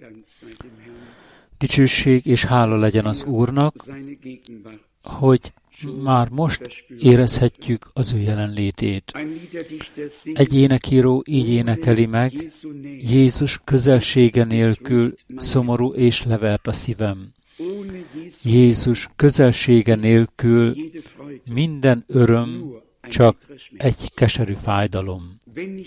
Dicsőség és hála legyen az Úrnak, hogy már most érezhetjük az ő jelenlétét. Egy énekíró így énekeli meg: Jézus közelsége nélkül szomorú és levert a szívem. Jézus közelsége nélkül minden öröm csak egy keserű fájdalom.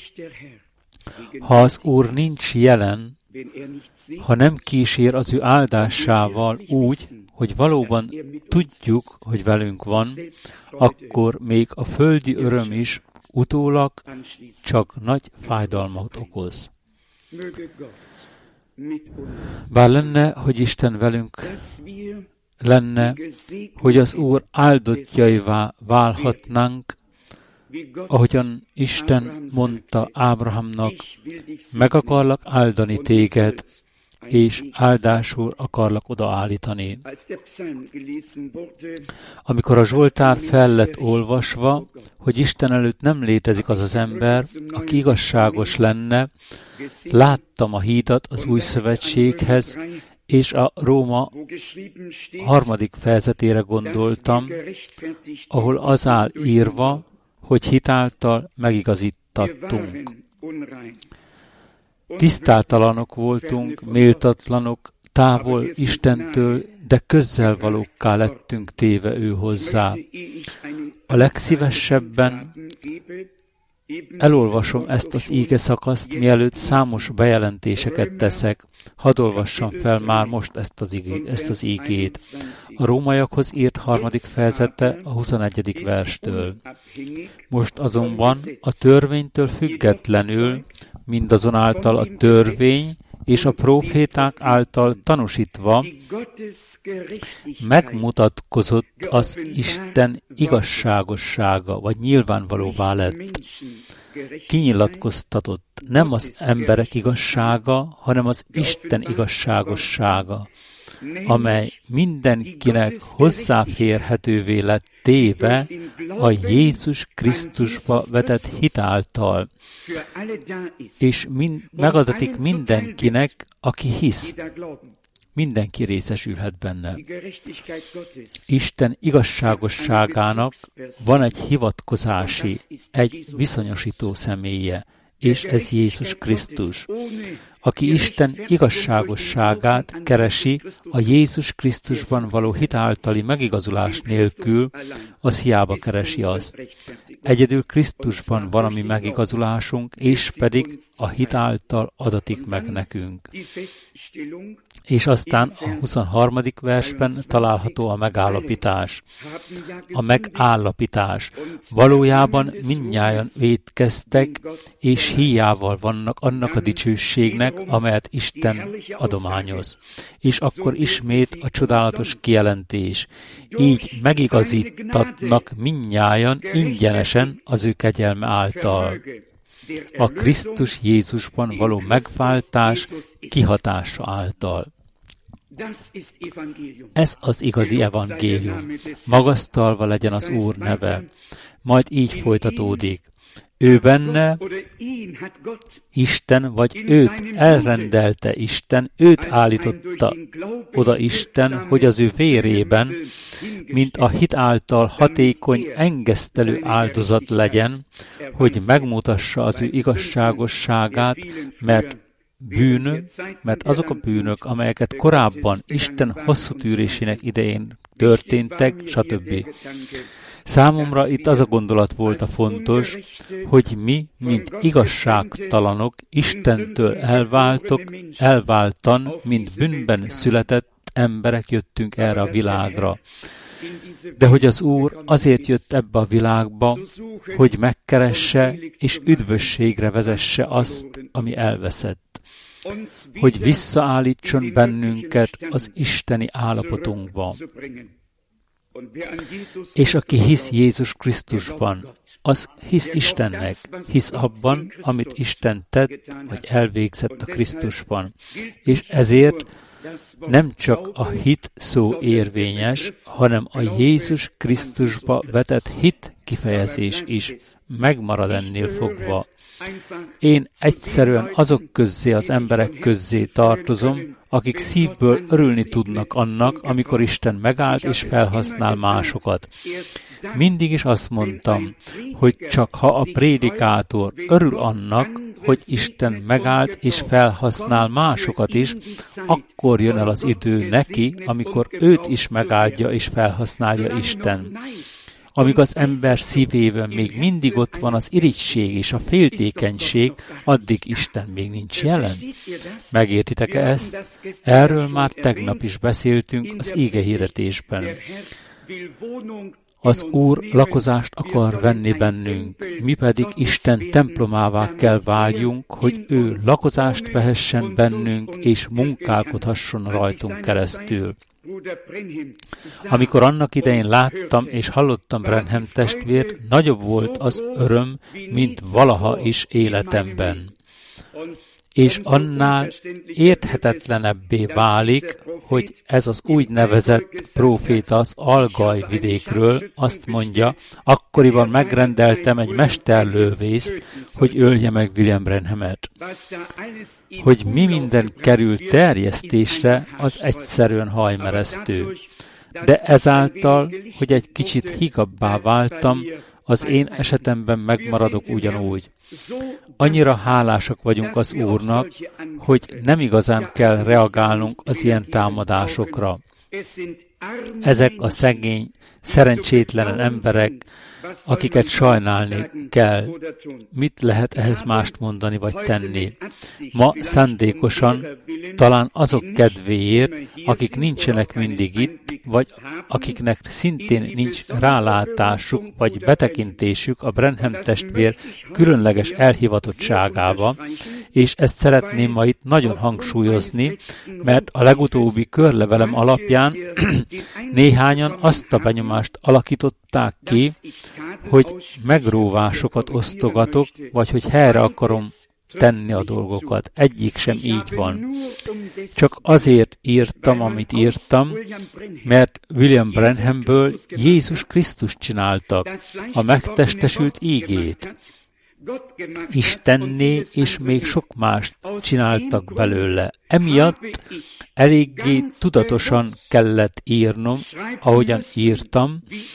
Ha az Úr nincs jelen, ha nem kísér az ő áldásával úgy, hogy valóban tudjuk, hogy velünk van, akkor még a földi öröm is utólag csak nagy fájdalmat okoz. Bár lenne, hogy Isten velünk lenne, hogy az Úr áldottjaivá válhatnánk, ahogyan Isten mondta Ábrahámnak: meg akarlak áldani téged, és áldásul akarlak odaállítani. Amikor a Zsoltár fel lett olvasva, hogy Isten előtt nem létezik az az ember, aki igazságos lenne, láttam a hídat az új szövetséghez, és a Róma 3. fejezetére gondoltam, ahol az áll írva, hogy hitáltal megigazítattunk. Tisztátalanok voltunk, méltatlanok, távol Istentől, de közelvalókká lettünk téve ő hozzá. A legszívesebben elolvasom ezt az ígeszakaszt, mielőtt számos bejelentéseket teszek. Hadd olvassam fel már most ezt az ígét. A Rómaiakhoz írt 3. fejezete a 21. verstől. Most azonban a törvénytől függetlenül, mindazonáltal a törvény és a próféták által tanúsítva megmutatkozott az Isten igazságossága, vagy nyilvánvalóvá lett. Kinyilatkoztatott nem az emberek igazsága, hanem az Isten igazságossága, amely mindenkinek hozzáférhetővé lett téve a Jézus Krisztusba vetett hit által, és megadatik mindenkinek, aki hisz. Mindenki részesülhet benne. Isten igazságosságának van egy hivatkozási, egy viszonyosító személye, és ez Jézus Krisztus. Aki Isten igazságosságát keresi a Jézus Krisztusban való hit általi megigazulás nélkül, az hiába keresi azt. Egyedül Krisztusban van a mi megigazulásunk, és pedig a hit által adatik meg nekünk. És aztán a 23. versben található a megállapítás. A megállapítás. Valójában mindnyájan vétkeztek, és híjával vannak annak a dicsőségnek, amelyet Isten adományoz. És akkor ismét a csodálatos kijelentés. Így megigazítatnak mindnyájan ingyenesen az ő kegyelme által. A Krisztus Jézusban való megváltás kihatása által. Ez az igazi evangélium. Magasztalva legyen az Úr neve. Majd így folytatódik. Ő benne Isten, vagy őt elrendelte Isten, őt állította oda Isten, hogy az ő vérében, mint a hit által hatékony, engesztelő áldozat legyen, hogy megmutassa az ő igazságosságát, mert azok a bűnök, amelyeket korábban Isten hosszú tűrésének idején történtek, stb. Számomra itt az a gondolat volt a fontos, hogy mi, mint igazságtalanok, Istentől elváltan, mint bűnben született emberek jöttünk erre a világra. De hogy az Úr azért jött ebbe a világba, hogy megkeresse és üdvösségre vezesse azt, ami elveszett. Hogy visszaállítson bennünket az isteni állapotunkba. És aki hisz Jézus Krisztusban, az hisz Istennek, hisz abban, amit Isten tett, vagy elvégzett a Krisztusban. És ezért nem csak a hit szó érvényes, hanem a Jézus Krisztusba vetett hit kifejezés is megmarad ennél fogva. Én egyszerűen azok közzé, az emberek közzé tartozom, akik szívből örülni tudnak annak, amikor Isten megállt és felhasznál másokat. Mindig is azt mondtam, hogy csak ha a prédikátor örül annak, hogy Isten megállt és felhasznál másokat is, akkor jön el az idő neki, amikor őt is megáldja és felhasználja Isten. Amíg az ember szívében még mindig ott van az irigység és a féltékenység, addig Isten még nincs jelen. Megértitek-e ezt? Erről már tegnap is beszéltünk az ígehirdetésben. Az Úr lakozást akar venni bennünk, mi pedig Isten templomává kell váljunk, hogy ő lakozást vehessen bennünk és munkálkodhasson rajtunk keresztül. Amikor annak idején láttam és hallottam Branham testvért, nagyobb volt az öröm, mint valaha is életemben. És annál érthetetlenebbé válik, hogy ez az úgynevezett próféta az Algai vidékről azt mondja, akkoriban megrendeltem egy mesterlővészt, hogy ölje meg William Branhamet. Hogy mi minden kerül terjesztésre, az egyszerűen hajmeresztő. De ezáltal, hogy egy kicsit higabbá váltam, az én esetemben megmaradok ugyanúgy. Annyira hálásak vagyunk az Úrnak, hogy nem igazán kell reagálnunk az ilyen támadásokra. Ezek a szegény, szerencsétlen emberek, akiket sajnálni kell. Mit lehet ehhez mást mondani vagy tenni? Ma szándékosan, talán azok kedvéért, akik nincsenek mindig itt, vagy akiknek szintén nincs rálátásuk vagy betekintésük a Branham testvér különleges elhivatottságába, és ezt szeretném ma itt nagyon hangsúlyozni, mert a legutóbbi körlevelem alapján néhányan azt a benyomást alakították ki, hogy megróvásokat osztogatok, vagy hogy helyre akarom tenni a dolgokat. Egyik sem így van. Csak azért írtam, amit írtam, mert William Branhamből Jézus Krisztus csináltak, a megtestesült ígét. Istenné és még sok mást csináltak belőle. Emiatt eléggé tudatosan kellett írnom, ahogyan írtam,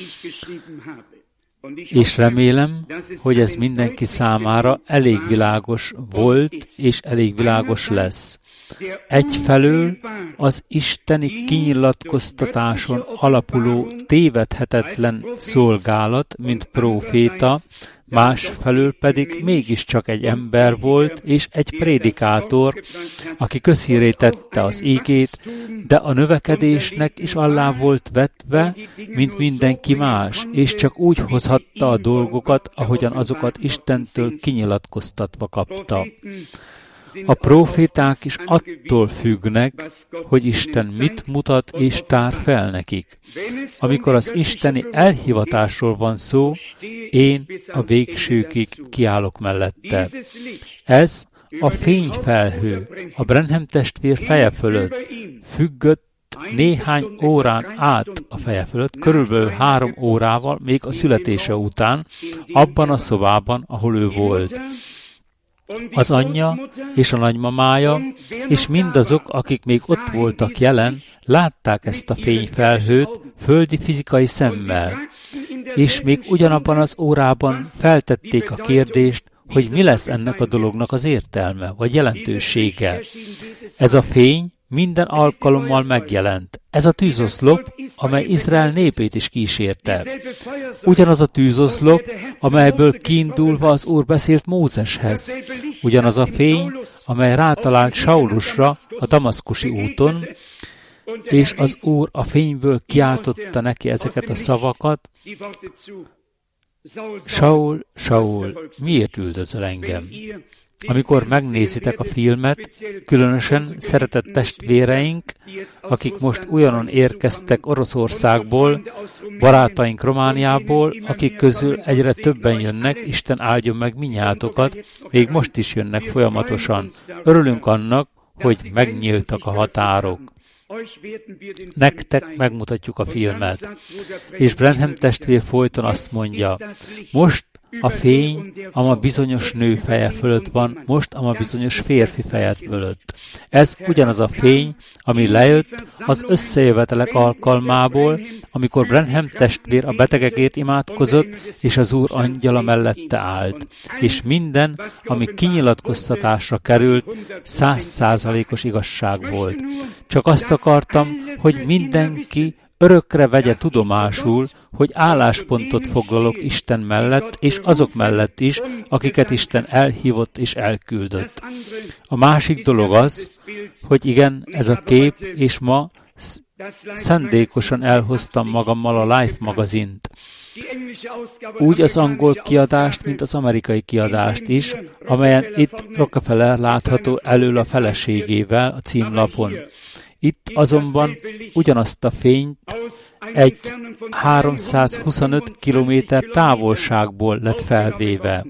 és remélem, hogy ez mindenki számára elég világos volt, és elég világos lesz. Egyfelől az isteni kinyilatkoztatáson alapuló tévedhetetlen szolgálat, mint próféta, másfelől pedig mégiscsak egy ember volt, és egy prédikátor, aki közhírré tette az ígét, de a növekedésnek is alá volt vetve, mint mindenki más, és csak úgy hozhatta a dolgokat, ahogyan azokat Istentől kinyilatkoztatva kapta. A próféták is attól függnek, hogy Isten mit mutat és tár fel nekik. Amikor az isteni elhivatásról van szó, én a végsőkig kiállok mellette. Ez a fényfelhő, a Branham testvér feje fölött függött néhány órán át a feje fölött, körülbelül 3 órával még a születése után, abban a szobában, ahol ő volt. Az anyja és a nagymamája, és mindazok, akik még ott voltak jelen, látták ezt a fényfelhőt földi fizikai szemmel, és még ugyanabban az órában feltették a kérdést, hogy mi lesz ennek a dolognak az értelme, vagy jelentősége. Ez a fény minden alkalommal megjelent. Ez a tűzoszlop, amely Izrael népét is kísérte. Ugyanaz a tűzoszlop, amelyből kiindulva az Úr beszélt Mózeshez. Ugyanaz a fény, amely rátalált Saulusra a damaszkusi úton, és az Úr a fényből kiáltotta neki ezeket a szavakat: Saul, Saul, miért üldözöl engem? Amikor megnézitek a filmet, különösen szeretett testvéreink, akik most olyanon érkeztek Oroszországból, barátaink Romániából, akik közül egyre többen jönnek, Isten áldjon meg minnyátokat, még most is jönnek folyamatosan. Örülünk annak, hogy megnyíltak a határok. Nektek megmutatjuk a filmet. És Branham testvér folyton azt mondja: most A fény, ama bizonyos nő feje fölött van, most ama bizonyos férfi feje fölött. Ez ugyanaz a fény, ami lejött az összejövetelek alkalmából, amikor Branham testvér a betegekért imádkozott, és az Úr angyala mellette állt. És minden, ami kinyilatkoztatásra került, 100%-os igazság volt. Csak azt akartam, hogy mindenki örökre vegye tudomásul, hogy álláspontot foglalok Isten mellett, és azok mellett is, akiket Isten elhívott és elküldött. A másik dolog az, hogy igen, ez a kép, és ma szándékosan elhoztam magammal a Life magazint. Úgy az angol kiadást, mint az amerikai kiadást is, amelyen itt Rockefeller látható elől a feleségével a címlapon. Itt azonban ugyanazt a fényt egy 325 kilométer távolságból lett felvéve.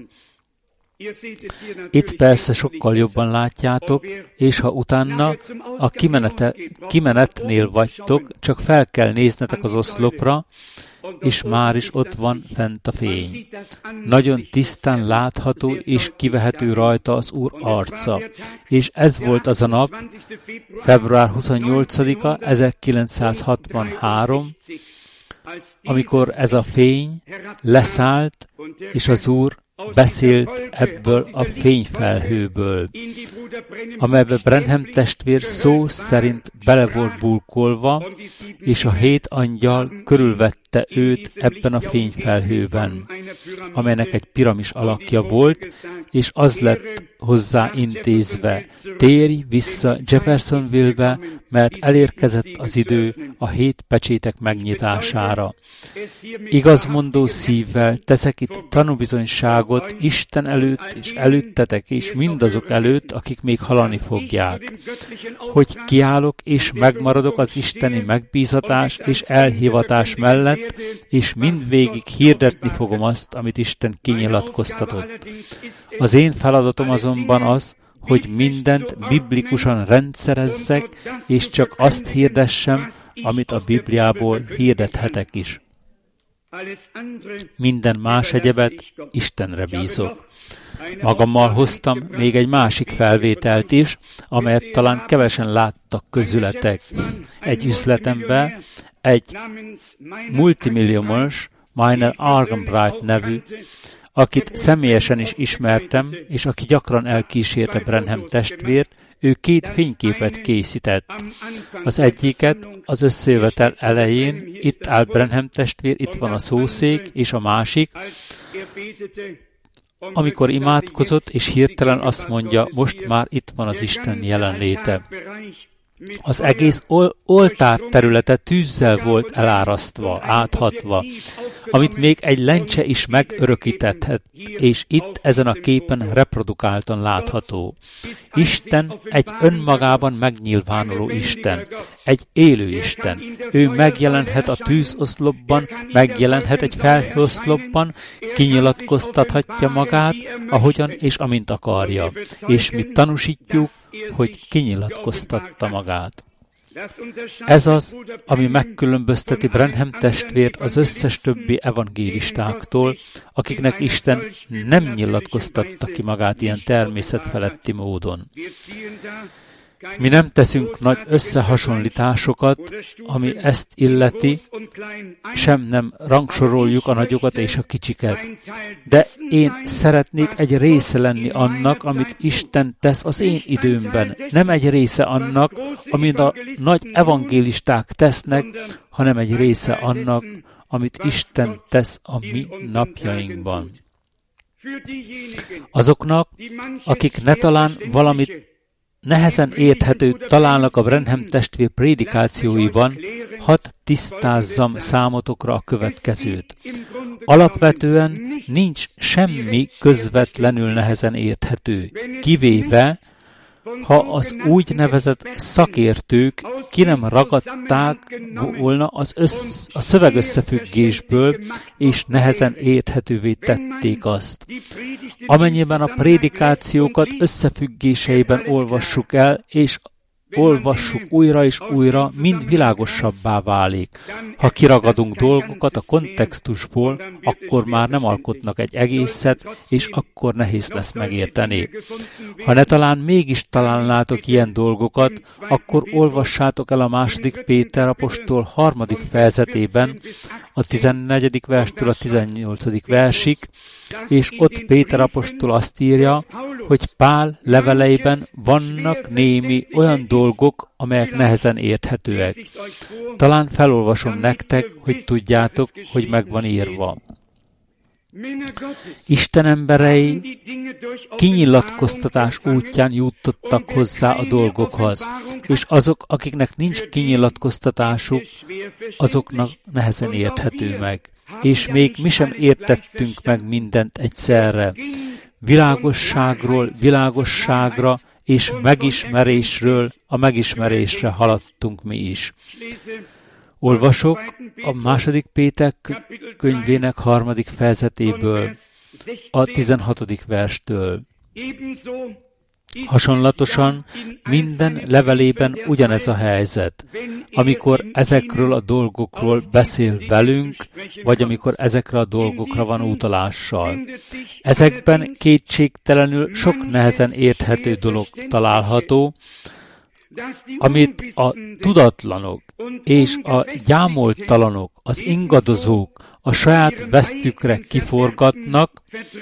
Itt persze sokkal jobban látjátok, és ha utána a kimenetnél vagytok, csak fel kell néznetek az oszlopra, és már is ott van fent a fény. Nagyon tisztán látható és kivehető rajta az Úr arca. És ez volt az a nap, február 28-a, 1963, amikor ez a fény leszállt, és az Úr beszélt ebből a fényfelhőből, amelybe Branham testvér szó szerint bele volt bulkolva, és a 7 angyal körülvette őt ebben a fényfelhőben, amelynek egy piramis alakja volt, és az lett hozzá intézve: térj vissza Jeffersonville-be, mert elérkezett az idő a 7 pecsétek megnyitására. Igazmondó szívvel teszek itt tanúbizonyságot Isten előtt és előttetek és mindazok előtt, akik még hallani fogják, hogy kiállok és megmaradok az isteni megbízatás és elhivatás mellett, és mindvégig hirdetni fogom azt, amit Isten kinyilatkoztatott. Az én feladatom azonban az, hogy mindent biblikusan rendszerezzek, és csak azt hirdessem, amit a Bibliából hirdethetek is. Minden más egyebet Istenre bízok. Magammal hoztam még egy másik felvételt is, amelyet talán kevesen láttak közületek. Egy üzletemben egy multimilliómos Minor Argenbright nevű, akit személyesen is ismertem, és aki gyakran elkísérte Branham testvért, ő 2 fényképet készített. Az egyiket az összejövetel elején, itt áll Branham testvér, itt van a szószék, és a másik, amikor imádkozott, és hirtelen azt mondja, most már itt van az Isten jelenléte. Az egész oltár területe tűzzel volt elárasztva, áthatva, amit még egy lencse is megörökített, és itt ezen a képen reprodukáltan látható. Isten egy önmagában megnyilvánuló Isten, egy élő Isten. Ő megjelenhet a tűzoszlopban, megjelenhet egy felhőoszlopban, kinyilatkoztathatja magát, ahogyan és amint akarja. És mi tanúsítjuk, hogy kinyilatkoztatta magát. Ez az, ami megkülönbözteti Branham testvért az összes többi evangélistáktól, akiknek Isten nem nyilatkoztatta ki magát ilyen természetfeletti módon. Mi nem teszünk nagy összehasonlításokat, ami ezt illeti, sem nem rangsoroljuk a nagyokat és a kicsiket. De én szeretnék egy része lenni annak, amit Isten tesz az én időmben. Nem egy része annak, amit a nagy evangélisták tesznek, hanem egy része annak, amit Isten tesz a mi napjainkban. Azoknak, akik netalán valamit nehezen érthetőt találnak a Branham testvér prédikációiban, hadd tisztázzam számotokra a következőt. Alapvetően nincs semmi közvetlenül nehezen érthető, kivéve, ha az úgynevezett szakértők ki nem ragadták volna a szövegösszefüggésből, és nehezen érthetővé tették azt. Amennyiben a prédikációkat összefüggéseiben olvassuk el, és olvassuk újra és újra, mind világosabbá válik. Ha kiragadunk dolgokat a kontextusból, akkor már nem alkotnak egy egészet, és akkor nehéz lesz megérteni. Ha ne talán mégis találnátok ilyen dolgokat, akkor olvassátok el a 2. Péter apostol 3. fejezetében, a 14. verstől a 18. versig, és ott Péter apostol azt írja, hogy Pál leveleiben vannak némi olyan dolgok, amelyek nehezen érthetőek. Talán felolvasom nektek, hogy tudjátok, hogy meg van írva. Isten emberei kinyilatkoztatás útján jutottak hozzá a dolgokhoz, és azok, akiknek nincs kinyilatkoztatásuk, azoknak nehezen érthető meg. És még mi sem értettünk meg mindent egyszerre. Világosságról világosságra és megismerésről a megismerésre haladtunk mi is. Olvasok a 2. Péter könyvének 3. fejezetéből, a 16. verstől. Hasonlatosan minden levelében ugyanez a helyzet, amikor ezekről a dolgokról beszél velünk, vagy amikor ezekre a dolgokra van utalással. Ezekben kétségtelenül sok nehezen érthető dolog található, amit a tudatlanok és a gyámoltalanok, az ingadozók a saját vesztükre kiforgatnak,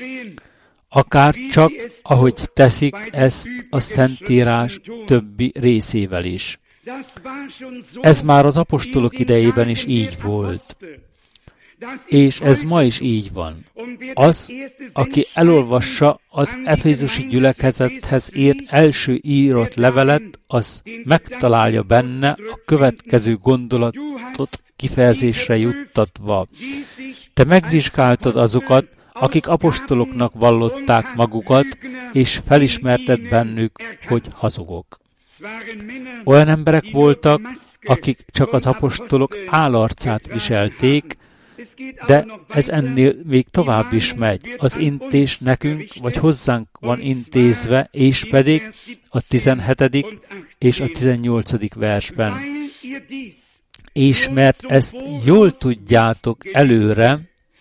akár csak, ahogy teszik ezt a Szentírás többi részével is. Ez már az apostolok idejében is így volt. És ez ma is így van. Az, aki elolvassa az efézusi gyülekezethez írt első írott levelet, az megtalálja benne a következő gondolatot kifejezésre juttatva. Te megvizsgáltad azokat, akik apostoloknak vallották magukat, és felismerted bennük, hogy hazugok. Olyan emberek voltak, akik csak az apostolok állarcát viselték, de ez ennél még tovább is megy. Az intés nekünk, vagy hozzánk van intézve, és pedig a 17. és a 18. versben. És mert ezt jól tudjátok előre,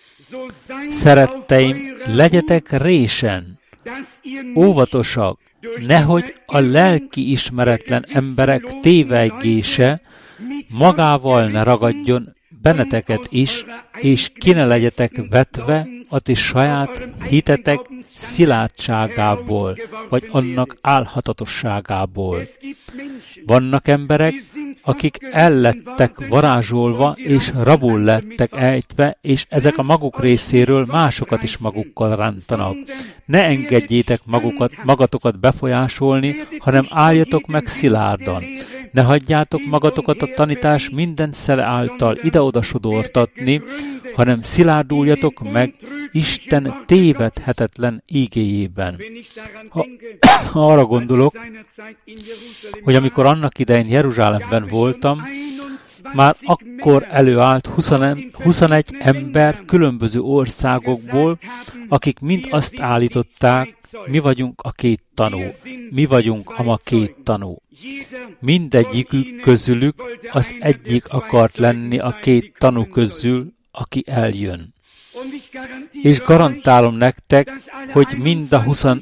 szeretteim, legyetek résen, óvatosak, nehogy a lelki ismeretlen emberek tévejgése magával ne ragadjon benneteket is, és ki ne legyetek vetve a ti saját hitetek szilárdságából, vagy annak álhatatosságából. Vannak emberek, akik ellettek varázsolva, és rabul lettek ejtve, és ezek a maguk részéről másokat is magukkal rántanak. Ne engedjétek magatokat befolyásolni, hanem álljatok meg szilárdan. Ne hagyjátok magatokat a tanítás minden szele által ide-oda sodortatni, hanem szilárduljatok meg Isten tévedhetetlen ígéjében. Ha arra gondolok, hogy amikor annak idején Jeruzsálemben voltam, már akkor előállt 21 ember különböző országokból, akik mind azt állították, mi vagyunk a két tanú, mi vagyunk a ma két tanú. Mindegyikük közülük az egyik akart lenni a két tanú közül, aki eljön. És garantálom nektek, hogy mind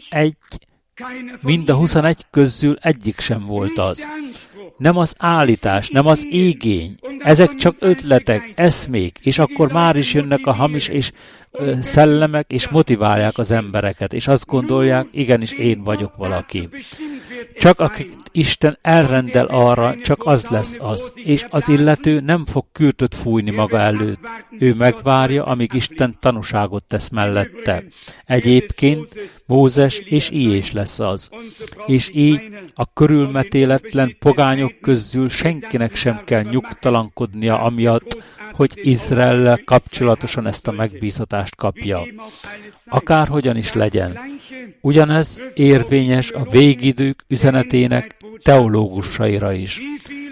a 21 közül egyik sem volt az. Nem az állítás, nem az igény. Ezek csak ötletek, eszmék, és akkor már is jönnek a hamis és szellemek, és motiválják az embereket, és azt gondolják, igenis én vagyok valaki. Csak akik Isten elrendel arra, csak az lesz az, és az illető nem fog kürtöt fújni maga előtt. Ő megvárja, amíg Isten tanúságot tesz mellette. Egyébként Mózes és Ilyés lesz az. És így a körülmetéletlen pogányok közül senkinek sem kell nyugtalankodnia amiatt, hogy Izraellel kapcsolatosan ezt a megbízatást kapja. Akárhogyan is legyen. Ugyanez érvényes a végidők üzenetének teológusaira is.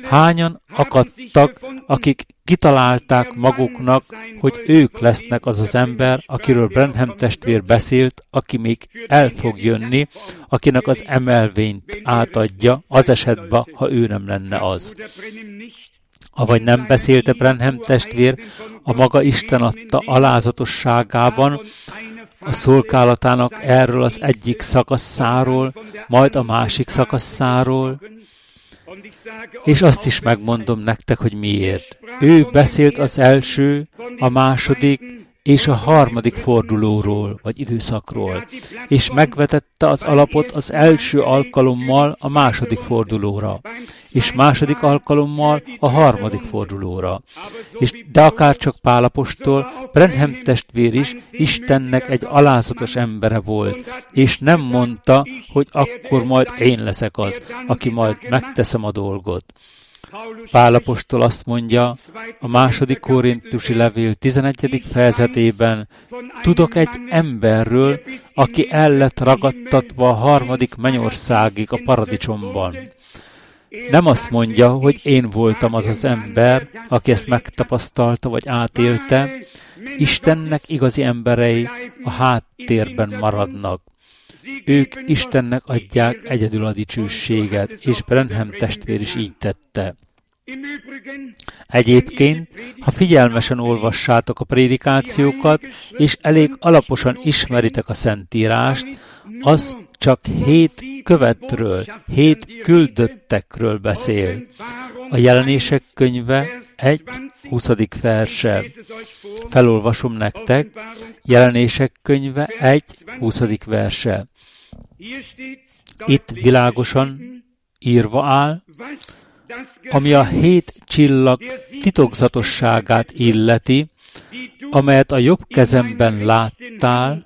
Hányan akadtak, akik kitalálták maguknak, hogy ők lesznek az az ember, akiről Branham testvér beszélt, aki még el fog jönni, akinek az emelvényt átadja, az esetben, ha ő nem lenne az. Avagy nem beszélte Branham testvér a maga Isten adta alázatosságában, a szolgálatának erről az egyik szakaszáról, majd a másik szakaszáról, és azt is megmondom nektek, hogy miért. Ő beszélt az első, a második és a harmadik fordulóról, vagy időszakról, és megvetette az alapot az első alkalommal a második fordulóra, és második alkalommal a harmadik fordulóra. De akárcsak Pál apostol, Branham testvér is Istennek egy alázatos embere volt, és nem mondta, hogy akkor majd én leszek az, aki majd megteszem a dolgot. Pál apostol azt mondja a második korintusi levél 11. fejezetében, tudok egy emberről, aki el lett ragadtatva a harmadik mennyországig a paradicsomban. Nem azt mondja, hogy én voltam az az ember, aki ezt megtapasztalta vagy átélte. Istennek igazi emberei a háttérben maradnak. Ők Istennek adják egyedül a dicsőséget, és Branham testvér is így tette. Egyébként, ha figyelmesen olvassátok a prédikációkat, és elég alaposan ismeritek a Szentírást, az csak 7 követről, 7 küldöttekről beszél. A Jelenések könyve 1:20 verse. Felolvasom nektek, Jelenések könyve 1:20 verse. Itt világosan írva áll, ami a 7 csillag titokzatosságát illeti, amelyet a jobb kezemben láttál,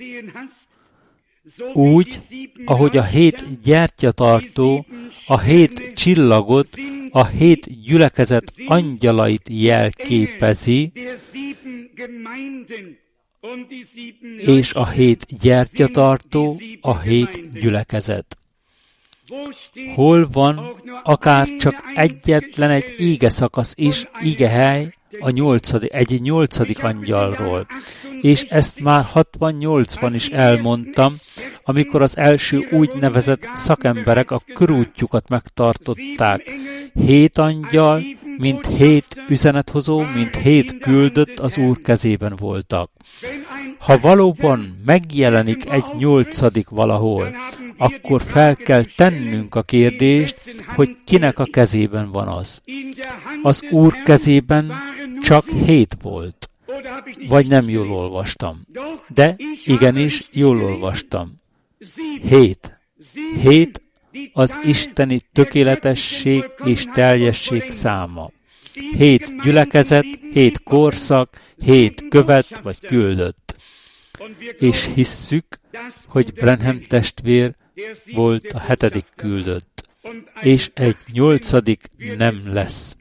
úgy, ahogy a 7 gyertyatartó a 7 csillagot, a 7 gyülekezet angyalait jelképezi, és a 7 gyertyatartó a 7 gyülekezet. Hol van akár csak egyetlen egy íge szakasz is, ígehely egy 8. angyalról. És ezt már 68-ban is elmondtam, amikor az első úgynevezett szakemberek a körútjukat megtartották. 7 angyal, mint 7 üzenethozó, mint 7 küldött az Úr kezében voltak. Ha valóban megjelenik egy 8. valahol, akkor fel kell tennünk a kérdést, hogy kinek a kezében van az. Az Úr kezében csak 7 volt. Vagy nem jól olvastam. De igenis jól olvastam. 7. 7 az isteni tökéletesség és teljesség száma. 7 gyülekezet, 7 korszak, 7 követ vagy küldött. És hisszük, hogy Branham testvér volt a 7. küldött, és egy 8. nem lesz.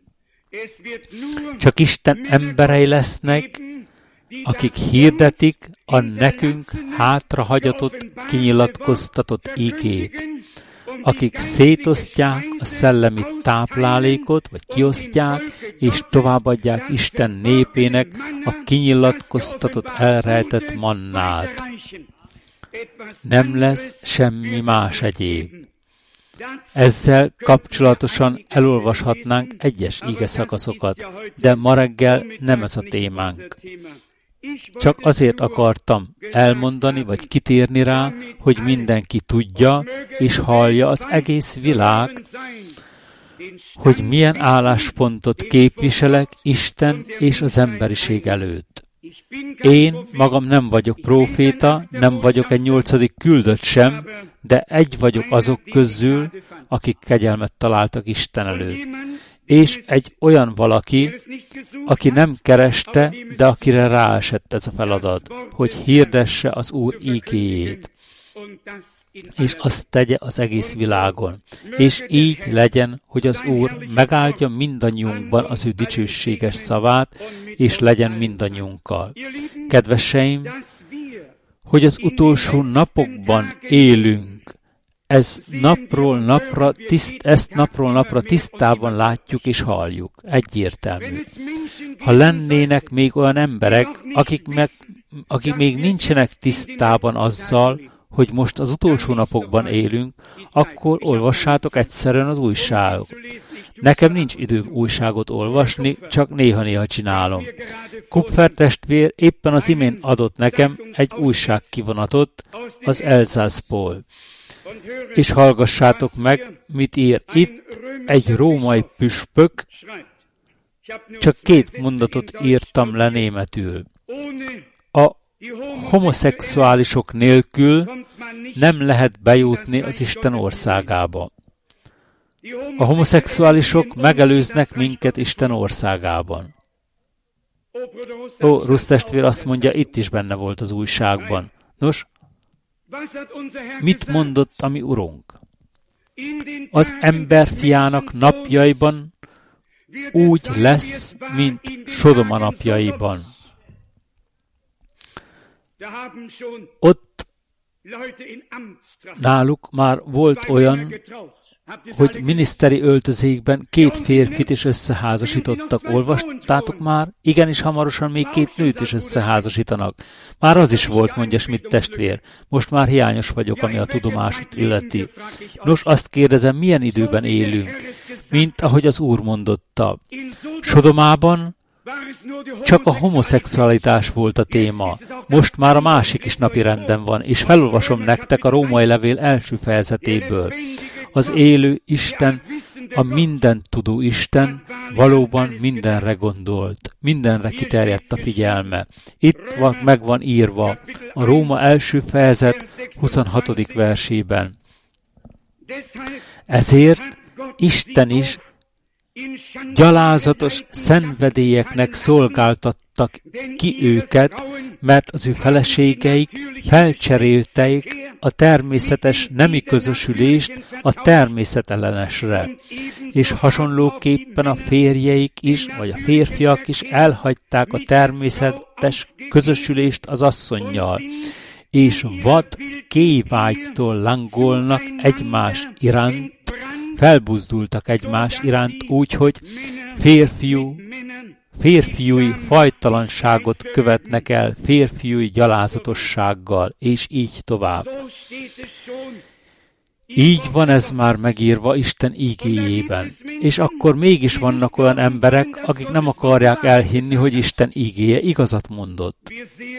Csak Isten emberei lesznek, akik hirdetik a nekünk hátrahagyatott, kinyilatkoztatott igét, akik szétosztják a szellemi táplálékot, vagy kiosztják, és továbbadják Isten népének a kinyilatkoztatott, elrejtett mannát. Nem lesz semmi más egyéb. Ezzel kapcsolatosan elolvashatnánk egyes ige szakaszokat, de ma reggel nem ez a témánk. Csak azért akartam elmondani, vagy kitérni rá, hogy mindenki tudja és hallja, az egész világ, hogy milyen álláspontot képviselek Isten és az emberiség előtt. Én magam nem vagyok próféta, nem vagyok egy 8. küldött sem, de egy vagyok azok közül, akik kegyelmet találtak Isten előtt. És egy olyan valaki, aki nem kereste, de akire ráesett ez a feladat, hogy hirdesse az Úr ígéjét, és azt tegye az egész világon. És így legyen, hogy az Úr megáldja mindannyiunkban az ő dicsőséges szavát, és legyen mindannyiunkkal. Kedveseim, hogy az utolsó napokban élünk, ezt napról napra tisztában látjuk és halljuk. Egyértelmű. Ha lennének még olyan emberek, akik még nincsenek tisztában azzal, hogy most az utolsó napokban élünk, akkor olvassátok egyszerűen az újságot. Nekem nincs időm újságot olvasni, csak néha-néha csinálom. Kupfer testvér éppen az imént adott nekem egy újságkivonatot az Elsassból. És hallgassátok meg, mit ír itt egy római püspök, csak 2 mondatot írtam le németül. A homoszexuálisok nélkül nem lehet bejutni az Isten országába. A homoszexuálisok megelőznek minket Isten országában. Rusz testvér azt mondja, itt is benne volt az újságban. Nos, mit mondott a mi Urunk? Az emberfiának napjaiban úgy lesz, mint Sodoma napjaiban. Ott náluk már volt olyan, hogy miniszteri öltözékben 2 férfit is összeházasítottak. Olvastátok már? Igenis hamarosan még 2 nőt is összeházasítanak. Már az is volt, mondja Schmidt testvér. Most már hiányos vagyok, ami a tudomásot illeti. Nos, azt kérdezem, milyen időben élünk? Mint ahogy az Úr mondotta. Sodomában csak a homoszexualitás volt a téma. Most már a másik is napirenden van, és felolvasom nektek a római levél első fejezetéből. Az élő Isten, a mindentudó Isten valóban mindenre gondolt, mindenre kiterjedt a figyelme. Itt meg van írva a Róma első fejezet 26. versében. Ezért Isten is gyalázatos szenvedélyeknek szolgáltattak ki őket, mert az ő feleségeik felcserélték a természetes nemi közösülést a természetellenesre, és hasonlóképpen a férjeik is, vagy a férfiak is elhagyták a természetes közösülést az asszonnyal, és vad kévágytól lángolnak egymás iránt, felbuzdultak egymás iránt úgy, hogy férfiúi fajtalanságot követnek el férfiúi gyalázatossággal, és így tovább. Így van ez már megírva Isten ígéjében. És akkor mégis vannak olyan emberek, akik nem akarják elhinni, hogy Isten ígéje igazat mondott.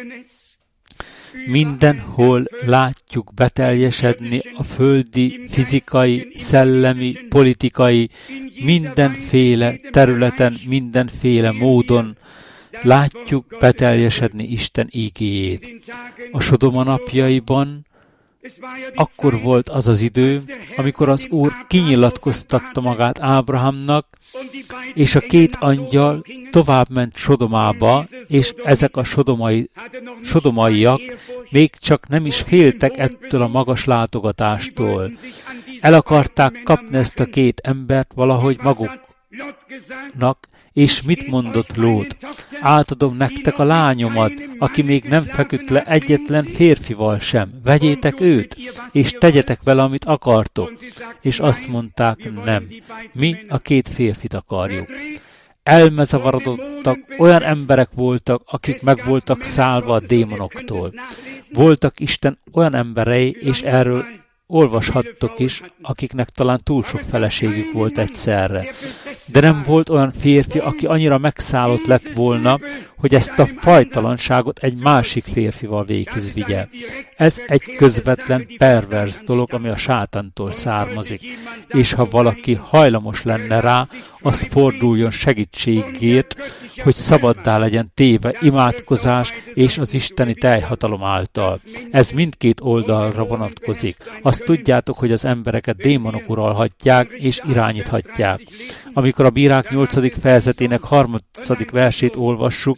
Mindenhol látjuk beteljesedni a földi, fizikai, szellemi, politikai, mindenféle területen, mindenféle módon látjuk beteljesedni Isten ígéjét. A Sodoma napjaiban akkor volt az az idő, amikor az Úr kinyilatkoztatta magát Ábrahámnak, és a 2 angyal továbbment Sodomába, és ezek a sodomaiak még csak nem is féltek ettől a magas látogatástól. El akarták kapni ezt a 2 embert valahogy maguknak, és mit mondott Lót? Átadom nektek a lányomat, aki még nem feküdt le egyetlen férfival sem. Vegyétek őt, és tegyetek vele, amit akartok. És azt mondták, nem. Mi a 2 férfit akarjuk. Elmezavarodottak, olyan emberek voltak, akik meg voltak szállva a démonoktól. Voltak Isten olyan emberei, és erről olvashattok is, akiknek talán túl sok feleségük volt egyszerre. De nem volt olyan férfi, aki annyira megszállott lett volna, hogy ezt a fajtalanságot egy másik férfival véghez vigye. Ez egy közvetlen perverz dolog, ami a sátántól származik. És ha valaki hajlamos lenne rá, az forduljon segítségért, hogy szabaddá legyen téve imádkozás és az isteni teljhatalom által. Ez mindkét oldalra vonatkozik. Azt tudjátok, hogy az embereket démonok uralhatják és irányíthatják. Amikor a Bírák 8. fejezetének 3. versét olvassuk,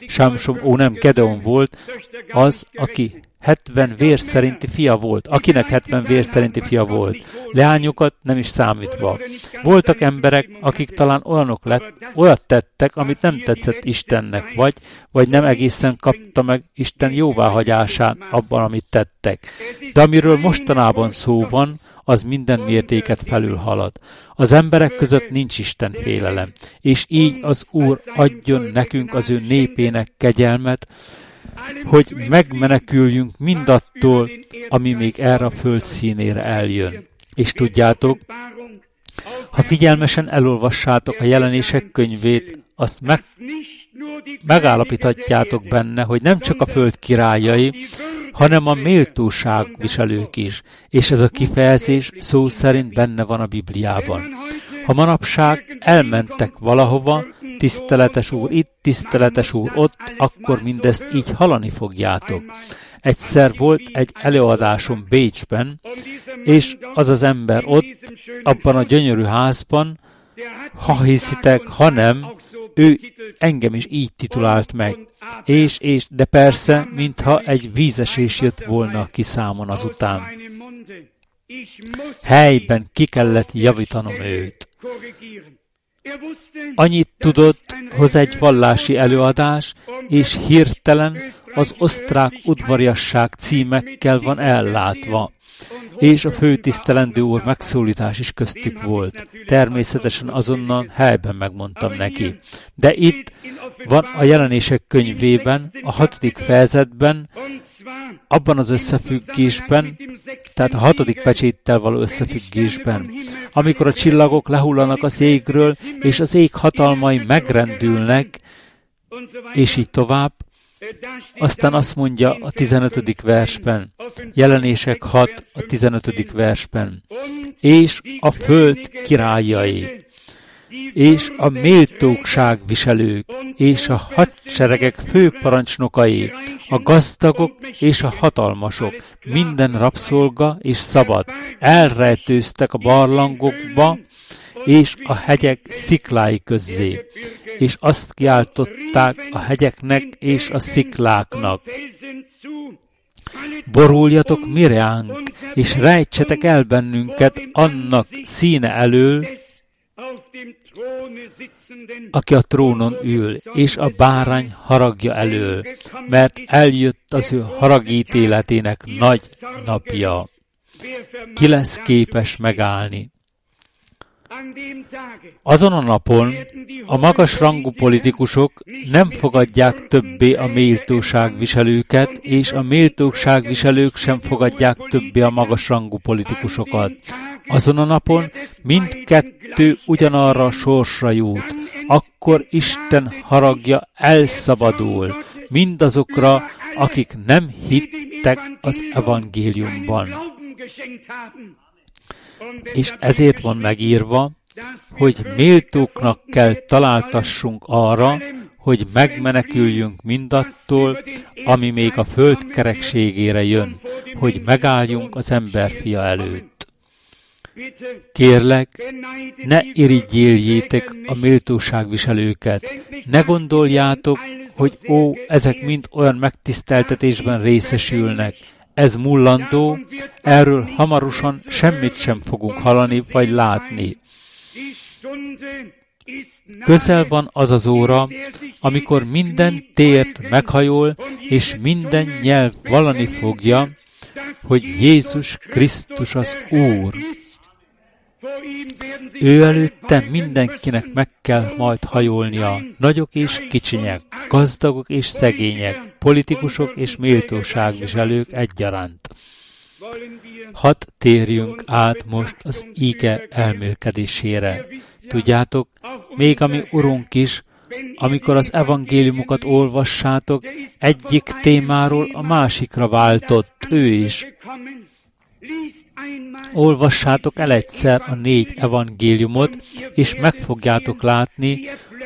Gedeon volt az, aki 70 vér szerinti fia volt, akinek 70 vér szerinti fia volt, leányokat nem is számítva. Voltak emberek, akik talán olyat tettek, amit nem tetszett Istennek, vagy nem egészen kapta meg Isten jóváhagyásán abban, amit tettek. De amiről mostanában szó van, az minden mértéket felülhalad. Az emberek között nincs Isten félelem, és így az Úr adjon nekünk az ő népének kegyelmet, hogy megmeneküljünk mindattól, ami még erre a föld színére eljön. És tudjátok, ha figyelmesen elolvassátok a Jelenések könyvét, azt megállapíthatjátok benne, hogy nem csak a föld királyai, hanem a méltóságviselők is, és ez a kifejezés szó szerint benne van a Bibliában. Ha manapság elmentek valahova, tiszteletes úr itt, tiszteletes úr ott, akkor mindezt így hallani fogjátok. Egyszer volt egy előadásom Bécsben, és az az ember ott, abban a gyönyörű házban, ha hiszitek, ha nem, ő engem is így titulált meg. De persze, mintha egy vízesés jött volna ki számon azután. Helyben ki kellett javítanom őt. Annyit tudott, hoz egy vallási előadás, és hirtelen az osztrák udvariasság címekkel van ellátva. És a főtisztelendő úr megszólítás is köztük volt. Természetesen azonnal helyben megmondtam neki. De itt van a Jelenések könyvében, a 6. fejezetben, abban az összefüggésben, tehát a 6. pecséttel való összefüggésben, amikor a csillagok lehullanak az égről, és az ég hatalmai megrendülnek, és így tovább. Aztán azt mondja a 15. versben, Jelenések 6, a 15. versben, és a föld királyai, és a méltóságviselők, és a hadseregek főparancsnokai, a gazdagok és a hatalmasok, minden rabszolga és szabad, elrejtőztek a barlangokba, és a hegyek sziklái közzé, és azt kiáltották a hegyeknek és a szikláknak. Boruljatok mireánk, és rejtsetek el bennünket annak színe elől, aki a trónon ül, és a bárány haragja elől, mert eljött az ő haragítéletének nagy napja. Ki lesz képes megállni? Azon a napon a magasrangú politikusok nem fogadják többé a méltóságviselőket, és a méltóságviselők sem fogadják többé a magasrangú politikusokat. Azon a napon mindkettő ugyanarra a sorsra jut, akkor Isten haragja elszabadul mindazokra, akik nem hittek az evangéliumban. És ezért van megírva, hogy méltóknak kell találtassunk arra, hogy megmeneküljünk mindattól, ami még a föld kerekségére jön, hogy megálljunk az emberfia előtt. Kérlek, ne irigyéljétek a méltóságviselőket, ne gondoljátok, hogy ezek mind olyan megtiszteltetésben részesülnek. Ez mullandó, erről hamarosan semmit sem fogunk hallani vagy látni. Közel van az az óra, amikor minden tért meghajol, és minden nyelv vallani fogja, hogy Jézus Krisztus az Úr. Ő előtte mindenkinek meg kell majd hajolnia, nagyok és kicsinyek, gazdagok és szegények, politikusok és méltóságviselők egyaránt. Hadd térjünk át most az ige elmélkedésére. Tudjátok, még a mi Urunk is, amikor az evangéliumokat olvassátok, egyik témáról a másikra váltott, ő is. Olvassátok el egyszer a 4 evangéliumot, és meg fogjátok látni,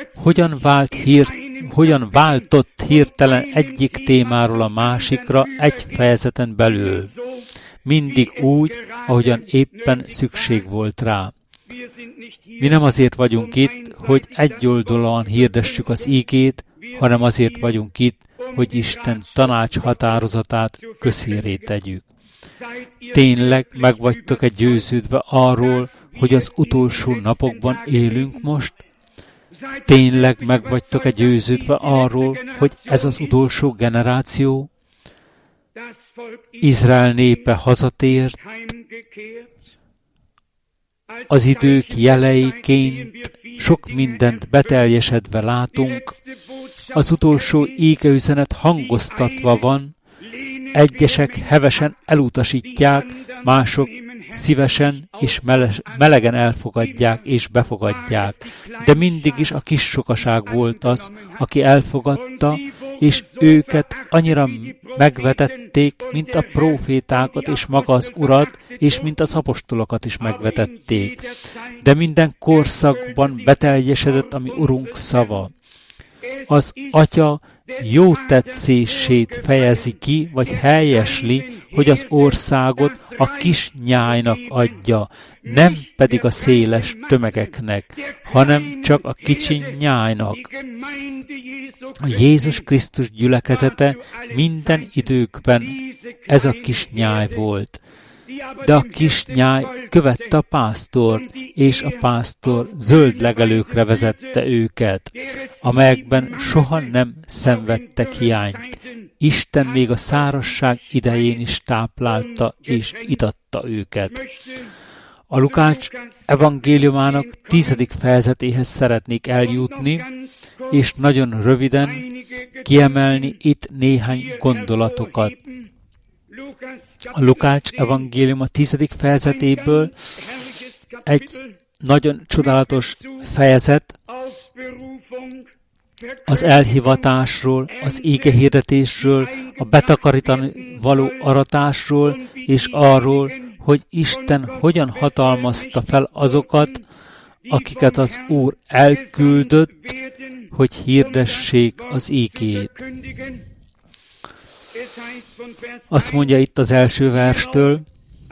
hogyan váltott hirtelen egyik témáról a másikra egy fejezeten belül. Mindig úgy, ahogyan éppen szükség volt rá. Mi nem azért vagyunk itt, hogy egyoldalúan hirdessük az ígét, hanem azért vagyunk itt, hogy Isten tanács határozatát közhírré tegyük. Tényleg meg vagytok-e győződve arról, hogy az utolsó napokban élünk most? Tényleg meg vagytok-e győződve arról, hogy ez az utolsó generáció? Izrael népe hazatért, az idők jeleiként sok mindent beteljesedve látunk, az utolsó égeüzenet hangoztatva van, egyesek hevesen elutasítják, mások szívesen és melegen elfogadják és befogadják. De mindig is a kis sokaság volt az, aki elfogadta, és őket annyira megvetették, mint a prófétákat és maga az Urat, és mint az apostolokat is megvetették. De minden korszakban beteljesedett a mi Urunk szava. Az Atya jó tetszését fejezi ki, vagy helyesli, hogy az országot a kis nyájnak adja, nem pedig a széles tömegeknek, hanem csak a kicsi nyájnak. A Jézus Krisztus gyülekezete minden időkben ez a kis nyáj volt. De a kis nyáj követte a pásztort, és a pásztor zöld legelőkre vezette őket, amelyekben soha nem szenvedtek hiányt. Isten még a szárazság idején is táplálta és itatta őket. A Lukács evangéliumának 10. fejezetéhez szeretnék eljutni, és nagyon röviden kiemelni itt néhány gondolatokat. A Lukács evangélium a 10. fejezetéből egy nagyon csodálatos fejezet az elhivatásról, az ígehirdetésről, a betakarítani való aratásról, és arról, hogy Isten hogyan hatalmazta fel azokat, akiket az Úr elküldött, hogy hirdessék az ígét. Azt mondja itt az első verstől,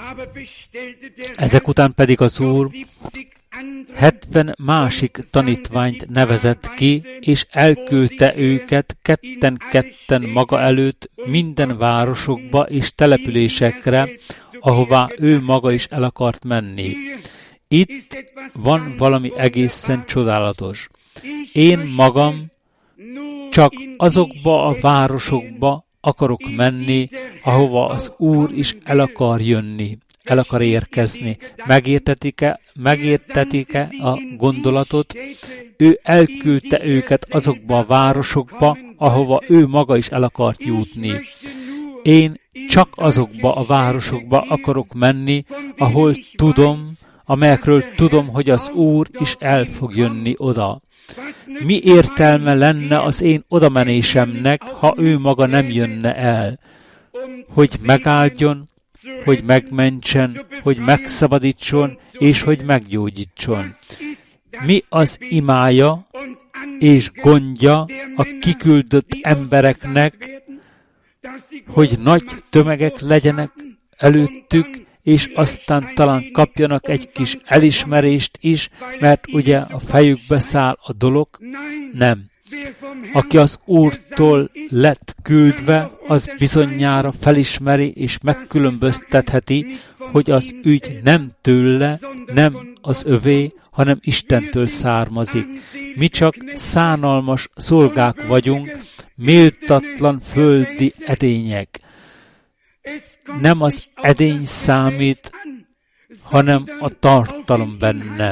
ezek után pedig az Úr 70 másik tanítványt nevezett ki, és elküldte őket ketten-ketten maga előtt minden városokba és településekre, ahová ő maga is el akart menni. Itt van valami egészen csodálatos. Én magam csak azokba a városokba akarok menni, ahova az Úr is el akar jönni, el akar érkezni. Megértetik-e a gondolatot? Ő elküldte őket azokba a városokba, ahova ő maga is el akart jutni. Én csak azokba a városokba akarok menni, ahol amelyekről tudom, hogy az Úr is el fog jönni oda. Mi értelme lenne az én odamenésemnek, ha ő maga nem jönne el? Hogy megáldjon, hogy megmentsen, hogy megszabadítson, és hogy meggyógyítson. Mi az imája és gondja a kiküldött embereknek, hogy nagy tömegek legyenek előttük, és aztán talán kapjanak egy kis elismerést is, mert ugye a fejükbe száll a dolog? Nem. Aki az Úrtól lett küldve, az bizonyára felismeri és megkülönböztetheti, hogy az ügy nem tőle, nem az övé, hanem Istentől származik. Mi csak szánalmas szolgák vagyunk, méltatlan földi edények. Nem az edény számít, hanem a tartalom benne.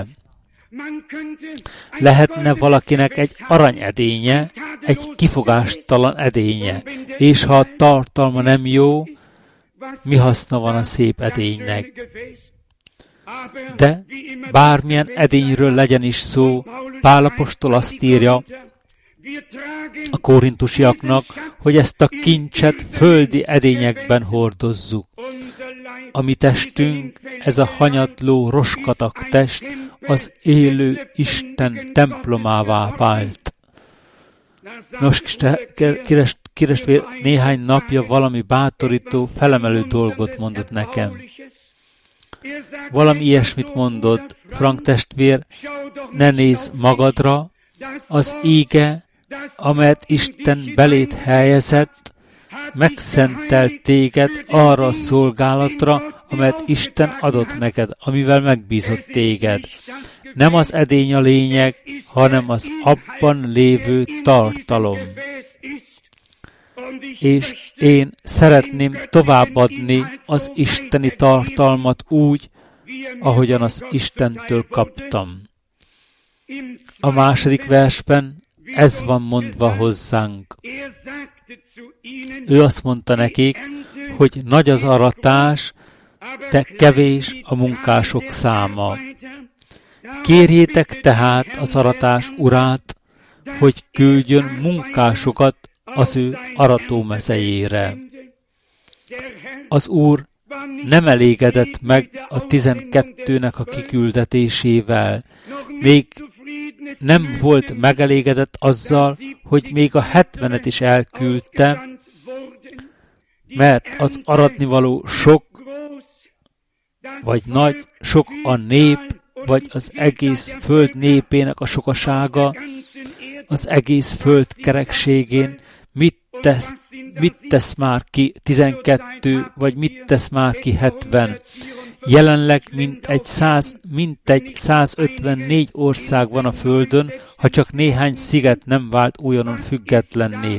Lehetne valakinek egy aranyedénye, egy kifogástalan edénye, és ha a tartalma nem jó, mi haszna van a szép edénynek? De bármilyen edényről legyen is szó, Pál apostol azt írja a korintusiaknak, hogy ezt a kincset földi edényekben hordozzuk. A mi testünk, ez a hanyatló roskatag test, az élő Isten templomává vált. Nos, Kiresvér néhány napja valami bátorító, felemelő dolgot mondott nekem. Valami ilyesmit mondott, Frank testvér, ne nézz magadra, az íge, amelyet Isten beléd helyezett, megszentelt téged arra a szolgálatra, amelyet Isten adott neked, amivel megbízott téged. Nem az edény a lényeg, hanem az abban lévő tartalom. És én szeretném továbbadni az isteni tartalmat úgy, ahogyan az Istentől kaptam. A második versben ez van mondva hozzánk. Ő azt mondta nekik, hogy nagy az aratás, de kevés a munkások száma. Kérjétek tehát az aratás urát, hogy küldjön munkásokat az ő aratómezejére. Az Úr nem elégedett meg a 12-nek a kiküldetésével. Még nem volt megelégedett azzal, hogy még a 70-et is elküldte, mert az aratnivaló sok, vagy nagy, sok a nép, vagy az egész föld népének a sokasága, az egész föld kerekségén mit tesz már ki 12, vagy mit tesz már ki 70. Jelenleg mintegy 154 ország van a földön, ha csak néhány sziget nem vált újonnan függetlenné.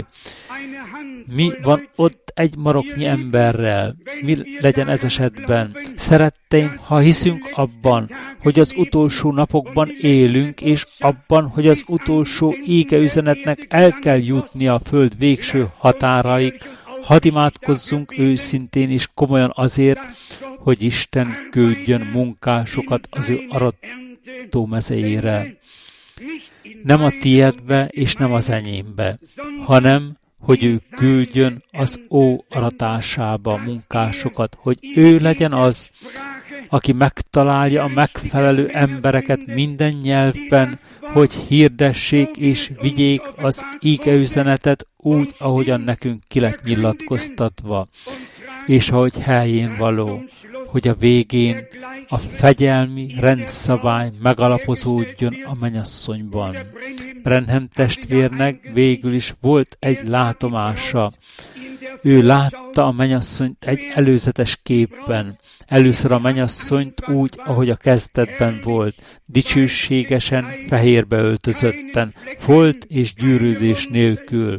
Mi van ott egy maroknyi emberrel? Mi legyen ez esetben? Szeretteim, ha hiszünk abban, hogy az utolsó napokban élünk, és abban, hogy az utolsó égeüzenetnek el kell jutnia a föld végső határaig, hadd imádkozzunk őszintén és komolyan azért, hogy Isten küldjön munkásokat az ő aratómezejére. Nem a tiédbe és nem az enyémbe, hanem hogy ő küldjön az ó aratásába munkásokat, hogy ő legyen az, aki megtalálja a megfelelő embereket minden nyelvben, hogy hirdessék és vigyék az ígeüzenetet úgy, ahogyan nekünk ki lett nyilatkoztatva, és ahogy helyén való, hogy a végén a fegyelmi rendszabály megalapozódjon a mennyasszonyban. Branham testvérnek végül is volt egy látomása. Ő látta a mennyasszonyt egy előzetes képben. Először a mennyasszonyt úgy, ahogy a kezdetben volt, dicsőségesen, fehérbe öltözötten, folt és gyűrűzés nélkül.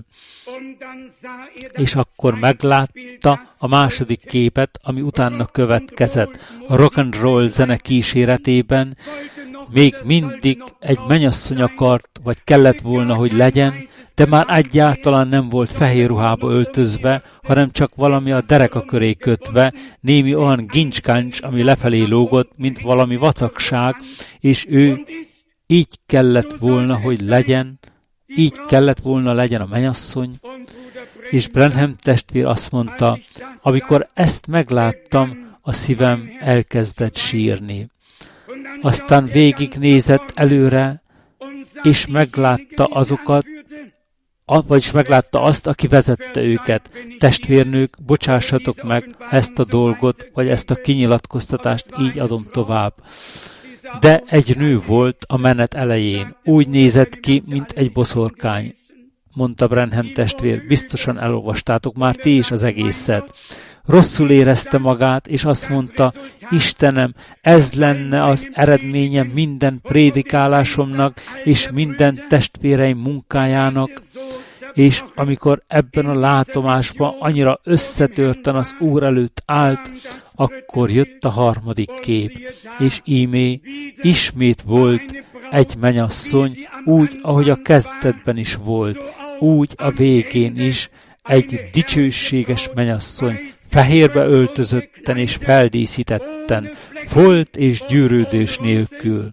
És akkor meglátta a második képet, ami utána következett. A rock and roll zene kíséretében még mindig egy mennyasszony akart, vagy kellett volna, hogy legyen, de már egyáltalán nem volt fehér ruhába öltözve, hanem csak valami a dereka köré kötve, némi olyan gincskancs, ami lefelé lógott, mint valami vacakság, és ő így kellett volna, hogy legyen, így kellett volna legyen a mennyasszony. És Branham testvér azt mondta, amikor ezt megláttam, a szívem elkezdett sírni. Aztán végignézett előre, és meglátta azokat, vagyis meglátta azt, aki vezette őket. Testvérnők, bocsássatok meg ezt a dolgot, vagy ezt a kinyilatkoztatást, így adom tovább. De egy nő volt a menet elején. Úgy nézett ki, mint egy boszorkány, mondta Branham testvér. Biztosan elolvastátok már ti is az egészet. Rosszul érezte magát, és azt mondta, Istenem, ez lenne az eredménye minden prédikálásomnak, és minden testvéreim munkájának. És amikor ebben a látomásban annyira összetörten az Úr előtt állt, akkor jött a harmadik kép, és íme ismét volt egy mennyasszony, úgy, ahogy a kezdetben is volt, úgy a végén is egy dicsőséges mennyasszony, fehérbe öltözötten és feldíszítetten, folt és gyűrődés nélkül.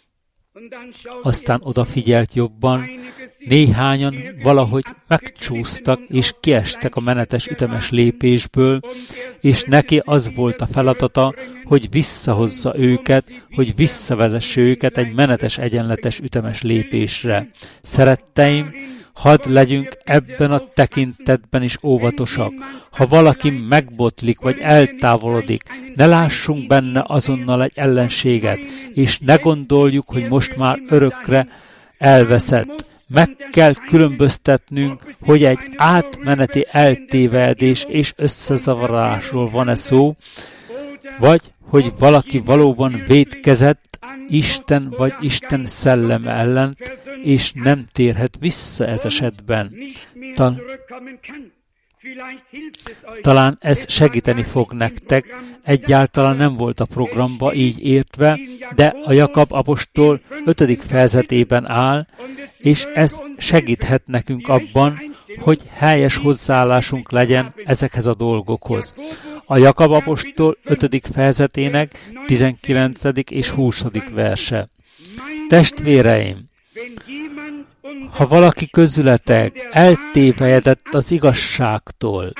Aztán odafigyelt jobban, néhányan valahogy megcsúsztak és kiestek a menetes ütemes lépésből, és neki az volt a feladata, hogy visszahozza őket, hogy visszavezesse őket egy menetes egyenletes ütemes lépésre. Szeretteim, hadd legyünk ebben a tekintetben is óvatosak. Ha valaki megbotlik vagy eltávolodik, ne lássunk benne azonnal egy ellenséget, és ne gondoljuk, hogy most már örökre elveszett. Meg kell különböztetnünk, hogy egy átmeneti eltévedés és összezavarásról van-e szó, vagy hogy valaki valóban vétkezett Isten vagy Isten szelleme ellen, és nem térhet vissza ez esetben. Talán ez segíteni fog nektek, egyáltalán nem volt a programba így értve, de a Jakab apostol 5. fejezetében áll, és ez segíthet nekünk abban, hogy helyes hozzáállásunk legyen ezekhez a dolgokhoz. A Jakab apostol 5. fejezetének 19. és 20. verse. Testvéreim, ha valaki közületek eltévejedett az igazságtól,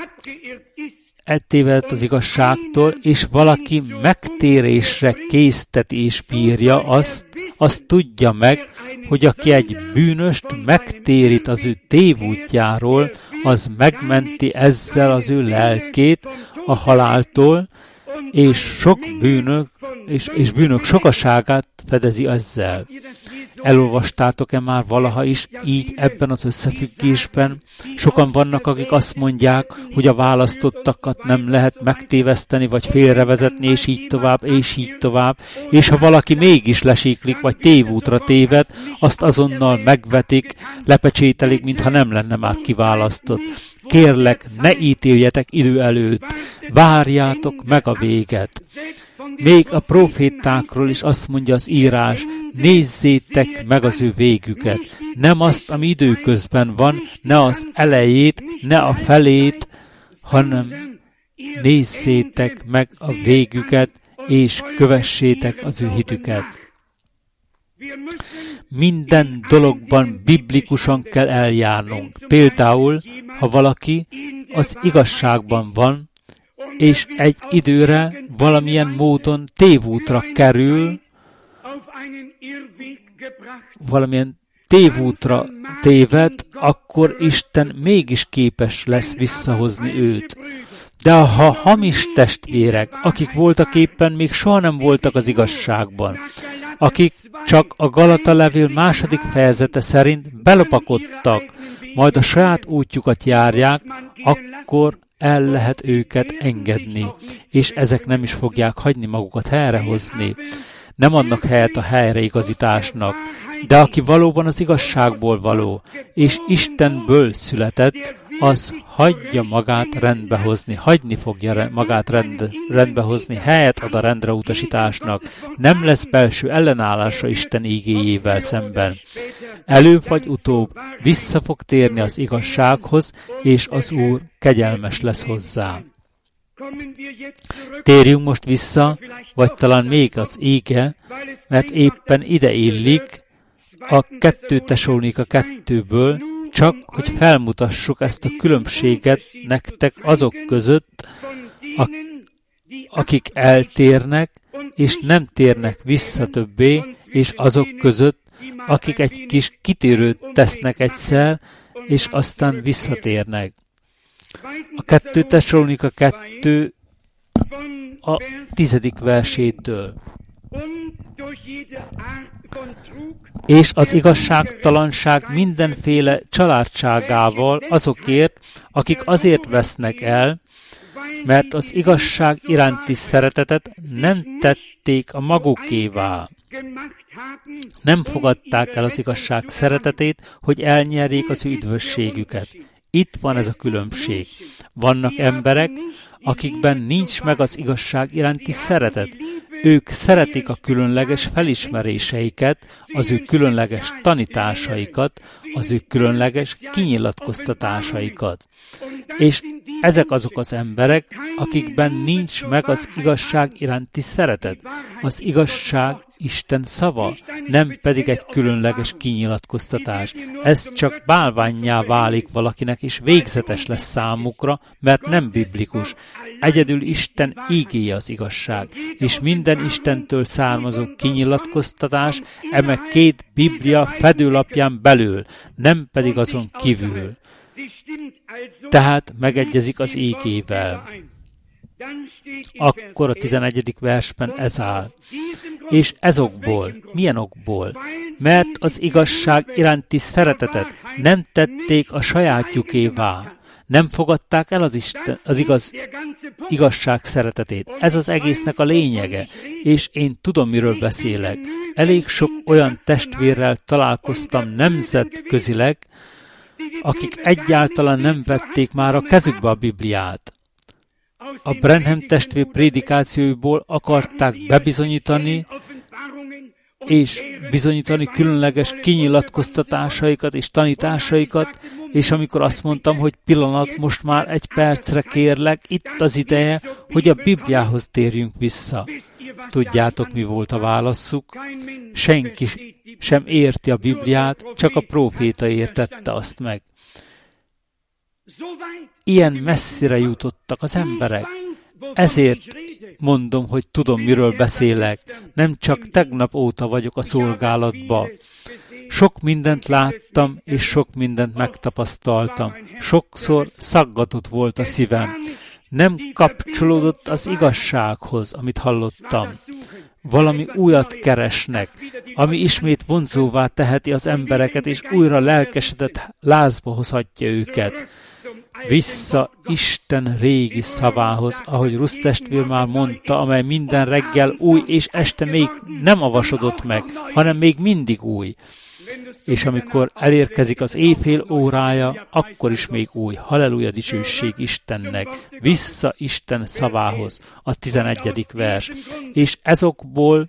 és valaki megtérésre készteti és bírja azt tudja meg, hogy aki egy bűnöst megtérít az ő tévútjáról, az megmenti ezzel az ő lelkét a haláltól, és bűnök sokaságát fedezi ezzel. Elolvastátok-e már valaha is így ebben az összefüggésben? Sokan vannak, akik azt mondják, hogy a választottakat nem lehet megtéveszteni, vagy félrevezetni, és így tovább, és ha valaki mégis lesiklik, vagy tévútra téved, azt azonnal megvetik, lepecsételik, mintha nem lenne már kiválasztott. Kérlek, ne ítéljetek idő előtt, várjátok meg a véget. Még a profétákról is azt mondja az írás, nézzétek meg az ő végüket. Nem azt, ami időközben van, ne az elejét, ne a felét, hanem nézzétek meg a végüket, és kövessétek az ő hitüket. Minden dologban biblikusan kell eljárnunk. Például, ha valaki az igazságban van, és egy időre valamilyen módon tévútra kerül, valamilyen tévútra téved, akkor Isten mégis képes lesz visszahozni őt. De ha hamis testvérek, akik voltak éppen még soha nem voltak az igazságban, akik csak a Galata levél 2. fejezete szerint belopakodtak, majd a saját útjukat járják, akkor el lehet őket engedni, és ezek nem is fogják hagyni magukat helyrehozni. Nem adnak helyet a helyreigazításnak, de aki valóban az igazságból való, és Istenből született, az hagyja magát rendbehozni, hagyni fogja magát rendbehozni, helyet ad a rendreutasításnak, nem lesz belső ellenállása Isten ígéjével szemben. Előbb vagy utóbb vissza fog térni az igazsághoz, és az Úr kegyelmes lesz hozzá. Térjünk most vissza, vagy talán még az ége, mert éppen ide illik a 2 Tesalónika 2-ből, csak hogy felmutassuk ezt a különbséget nektek azok között, akik eltérnek, és nem térnek vissza többé, és azok között, akik egy kis kitérőt tesznek egyszer, és aztán visszatérnek. A 2 Tesalónika 2 a 10. versétől. És az igazságtalanság mindenféle családságával azokért, akik azért vesznek el, mert az igazság iránti szeretetet nem tették a magukévá. Nem fogadták el az igazság szeretetét, hogy elnyerjék az ő üdvösségüket. Itt van ez a különbség. Vannak emberek, akikben nincs meg az igazság iránti szeretet. Ők szeretik a különleges felismeréseiket, az ő különleges tanításaikat, az ő különleges kinyilatkoztatásaikat. És ezek azok az emberek, akikben nincs meg az igazság iránti szeretet. Az igazság Isten szava, nem pedig egy különleges kinyilatkoztatás. Ez csak bálvánnyá válik valakinek, és végzetes lesz számukra, mert nem biblikus. Egyedül Isten ígéje az igazság, és minden Istentől származó kinyilatkoztatás eme 2 Biblia fedőlapján belül, nem pedig azon kívül. Tehát megegyezik az ígével. Akkor a 11. versben ez áll. És ezokból, milyen okból? Mert az igazság iránti szeretetet nem tették a sajátjukévá. Nem fogadták el az igazság szeretetét. Ez az egésznek a lényege, és én tudom, miről beszélek. Elég sok olyan testvérrel találkoztam nemzetközileg, akik egyáltalán nem vették már a kezükbe a Bibliát. A Branham testvér prédikációiból akarták bebizonyítani és bizonyítani különleges kinyilatkoztatásaikat és tanításaikat, és amikor azt mondtam, hogy pillanat, most már egy percre kérlek, itt az ideje, hogy a Bibliához térjünk vissza. Tudjátok, mi volt a válaszuk? Senki sem érti a Bibliát, csak a próféta értette azt meg. Ilyen messzire jutottak az emberek. Ezért mondom, hogy tudom, miről beszélek. Nem csak tegnap óta vagyok a szolgálatban. Sok mindent láttam, és sok mindent megtapasztaltam. Sokszor szaggatott volt a szívem. Nem kapcsolódott az igazsághoz, amit hallottam. Valami újat keresnek, ami ismét vonzóvá teheti az embereket, és újra lelkesedett lázba hozhatja őket. Vissza Isten régi szavához, ahogy Rusz testvér már mondta, amely minden reggel új, és este még nem avasodott meg, hanem még mindig új. És amikor elérkezik az éjfél órája, akkor is még új. Halleluja, dicsőség Istennek. Vissza Isten szavához. A 11. vers. És ezokból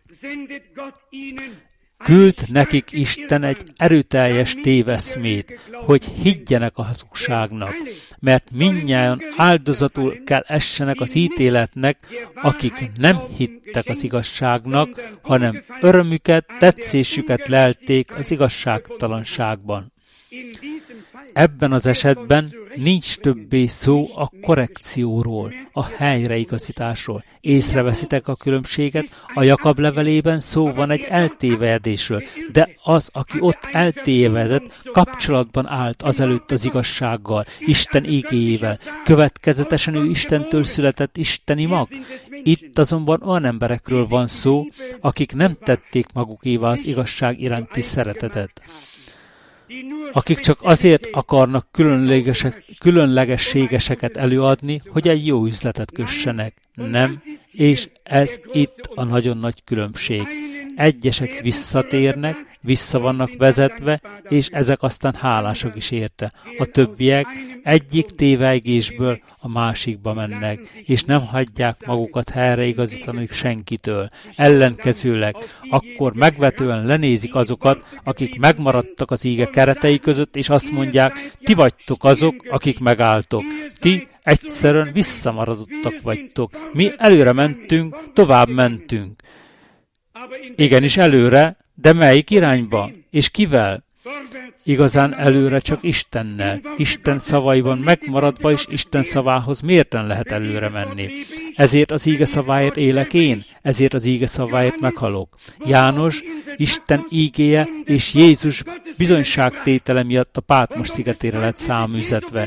küld nekik Isten egy erőteljes téveszmét, hogy higgyenek a hazugságnak, mert mindnyájan áldozatul kell essenek az ítéletnek, akik nem hittek az igazságnak, hanem örömüket, tetszésüket lelték az igazságtalanságban. Ebben az esetben nincs többé szó a korrekcióról, a helyreigazításról. Észreveszitek a különbséget? A Jakab levelében szó van egy eltévedésről, de az, aki ott eltévedett, kapcsolatban állt azelőtt az igazsággal, Isten igéjével. Következetesen ő Istentől született isteni mag. Itt azonban olyan emberekről van szó, akik nem tették magukévá az igazság iránti szeretetet. Akik csak azért akarnak különlegességeseket előadni, hogy egy jó üzletet kössenek. Nem, és ez itt a nagyon nagy különbség. Egyesek visszatérnek, vissza vannak vezetve, és ezek aztán hálások is érte. A többiek egyik tévejgésből a másikba mennek, és nem hagyják magukat helyreigazítani senkitől. Ellenkezőleg, akkor megvetően lenézik azokat, akik megmaradtak az íge keretei között, és azt mondják, ti vagytok azok, akik megálltok. Ti egyszerűen visszamaradottak vagytok. Mi előre mentünk, tovább mentünk. Igenis előre, de melyik irányba? És kivel? Igazán előre csak Istennel. Isten szavaiban megmaradva, és Isten szavához miért nem lehet előre menni? Ezért az íge szaváért élek én, ezért az íge szaváért meghalok. János, Isten ígéje és Jézus bizonyságtétele miatt a Pátmos szigetére lett száműzetve.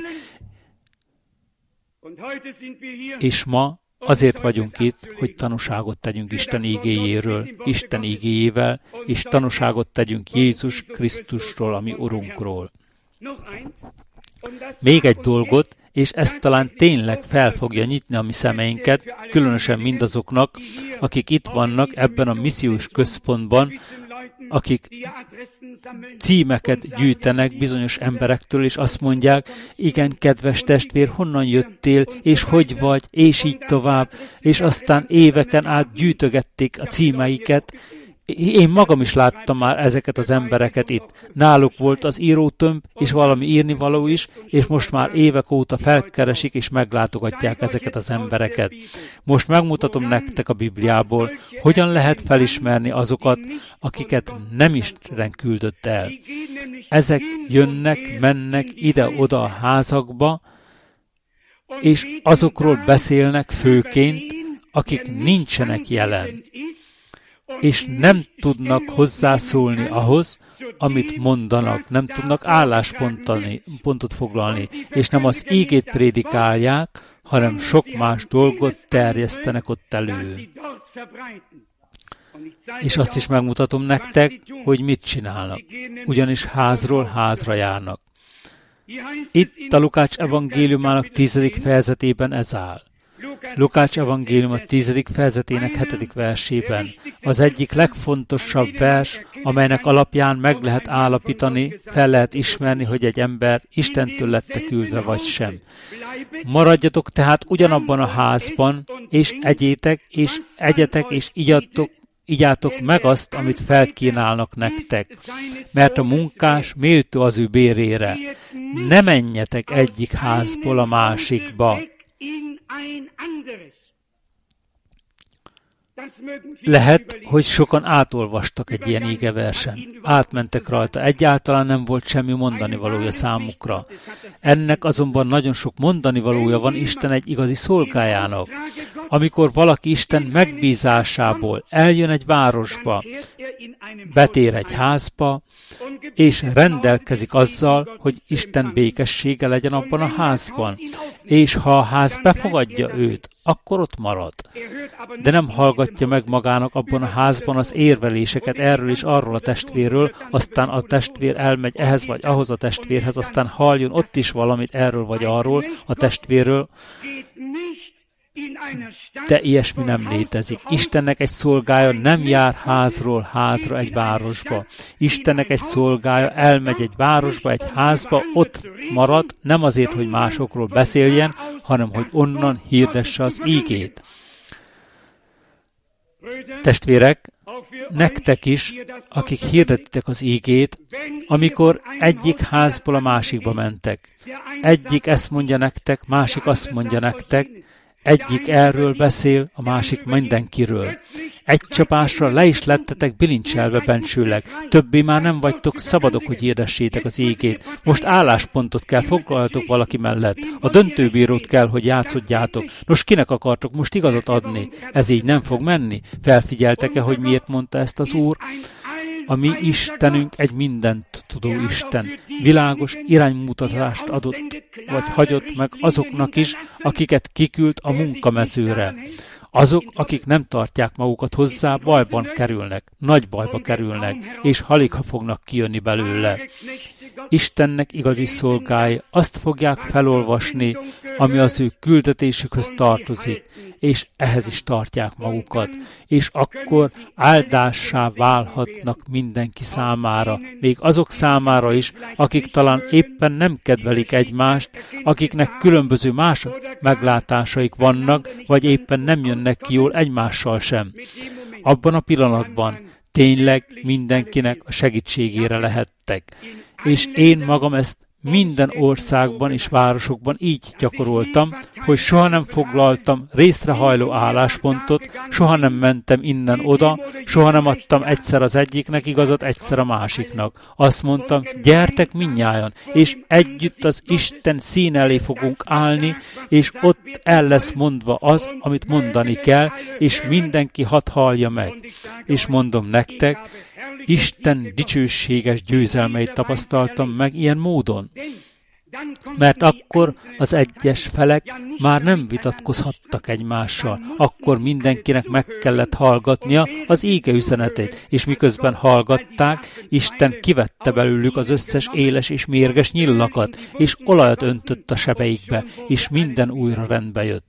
És ma azért vagyunk itt, hogy tanúságot tegyünk Isten ígéjéről, Isten ígéjével, és tanúságot tegyünk Jézus Krisztusról, a mi Urunkról. Még egy dolgot, és ez talán tényleg fel fogja nyitni a mi szemeinket, különösen mindazoknak, akik itt vannak ebben a missziós központban, akik címeket gyűjtenek bizonyos emberektől, és azt mondják, igen, kedves testvér, honnan jöttél, és hogy vagy, és így tovább, és aztán éveken át gyűjtögették a címeiket. Én magam is láttam már ezeket az embereket itt. Náluk volt az írótömb, és valami írnivaló is, és most már évek óta felkeresik, és meglátogatják ezeket az embereket. Most megmutatom nektek a Bibliából, hogyan lehet felismerni azokat, akiket nem Isten küldött el. Ezek jönnek, mennek ide-oda a házakba, és azokról beszélnek főként, akik nincsenek jelen, és nem tudnak hozzászólni ahhoz, amit mondanak, nem tudnak álláspontot foglalni, és nem az ígét prédikálják, hanem sok más dolgot terjesztenek ott elő. És azt is megmutatom nektek, hogy mit csinálnak, ugyanis házról házra járnak. Itt a Lukács evangéliumának 10. fejezetében ez áll. Lukács evangélium a 10. fejezetének 7. versében. Az egyik legfontosabb vers, amelynek alapján meg lehet állapítani, fel lehet ismerni, hogy egy ember Istentől lett küldve vagy sem. Maradjatok tehát ugyanabban a házban, és egyétek, és egyetek, és igyátok meg azt, amit felkínálnak nektek, mert a munkás méltó az ő bérére. Ne menjetek egyik házból a másikba. Lehet, hogy sokan átolvastak egy ilyen ígeversen. Átmentek rajta, egyáltalán nem volt semmi mondani valója számukra. Ennek azonban nagyon sok mondani valója van Isten egy igazi szolgájának. Amikor valaki Isten megbízásából eljön egy városba, betér egy házba, és rendelkezik azzal, hogy Isten békessége legyen abban a házban, és ha a ház befogadja őt, akkor ott marad. De nem hallgatja meg magának abban a házban az érveléseket erről és arról a testvérről, aztán a testvér elmegy ehhez vagy ahhoz a testvérhez, aztán halljon ott is valamit erről vagy arról a testvérről, de ilyesmi nem létezik. Istennek egy szolgája nem jár házról házra egy városba. Istennek egy szolgája elmegy egy városba, egy házba, ott marad, nem azért, hogy másokról beszéljen, hanem hogy onnan hirdesse az ígét. Testvérek, nektek is, akik hirdetitek az ígét, amikor egyik házból a másikba mentek. Egyik ezt mondja nektek, másik azt mondja nektek, egyik erről beszél, a másik mindenkiről. Egy csapásra le is lettetek bilincselve bensőleg. Többé már nem vagytok szabadok, hogy hirdessétek az ígét. Most álláspontot kell foglaljatok valaki mellett. A döntőbírót kell, hogy játszodjátok. Nos, kinek akartok most igazat adni? Ez így nem fog menni. Felfigyeltek-e, hogy miért mondta ezt az Úr? A mi Istenünk egy mindent tudó Isten. Világos iránymutatást adott, vagy hagyott meg azoknak is, akiket kiküld a munkamezőre. Azok, akik nem tartják magukat hozzá, bajban kerülnek, nagy bajba kerülnek, és aligha fognak kijönni belőle. Istennek igazi szolgái azt fogják felolvasni, ami az ő küldetésükhöz tartozik, és ehhez is tartják magukat, és akkor áldássá válhatnak mindenki számára, még azok számára is, akik talán éppen nem kedvelik egymást, akiknek különböző más meglátásaik vannak, vagy éppen nem jönnek ki jól egymással sem. Abban a pillanatban tényleg mindenkinek a segítségére lehettek. És én magam ezt minden országban és városokban így gyakoroltam, hogy soha nem foglaltam részrehajló álláspontot, soha nem mentem innen oda, soha nem adtam egyszer az egyiknek igazat, egyszer a másiknak. Azt mondtam, gyertek mindnyájan, és együtt az Isten szín elé fogunk állni, és ott el lesz mondva az, amit mondani kell, és mindenki hadd hallja meg. És mondom nektek, Isten dicsőséges győzelmeit tapasztaltam meg ilyen módon. Mert akkor az egyes felek már nem vitatkozhattak egymással, akkor mindenkinek meg kellett hallgatnia az íge üzenetét, és miközben hallgatták, Isten kivette belőlük az összes éles és mérges nyillakat, és olajat öntött a sebeikbe, és minden újra rendbe jött.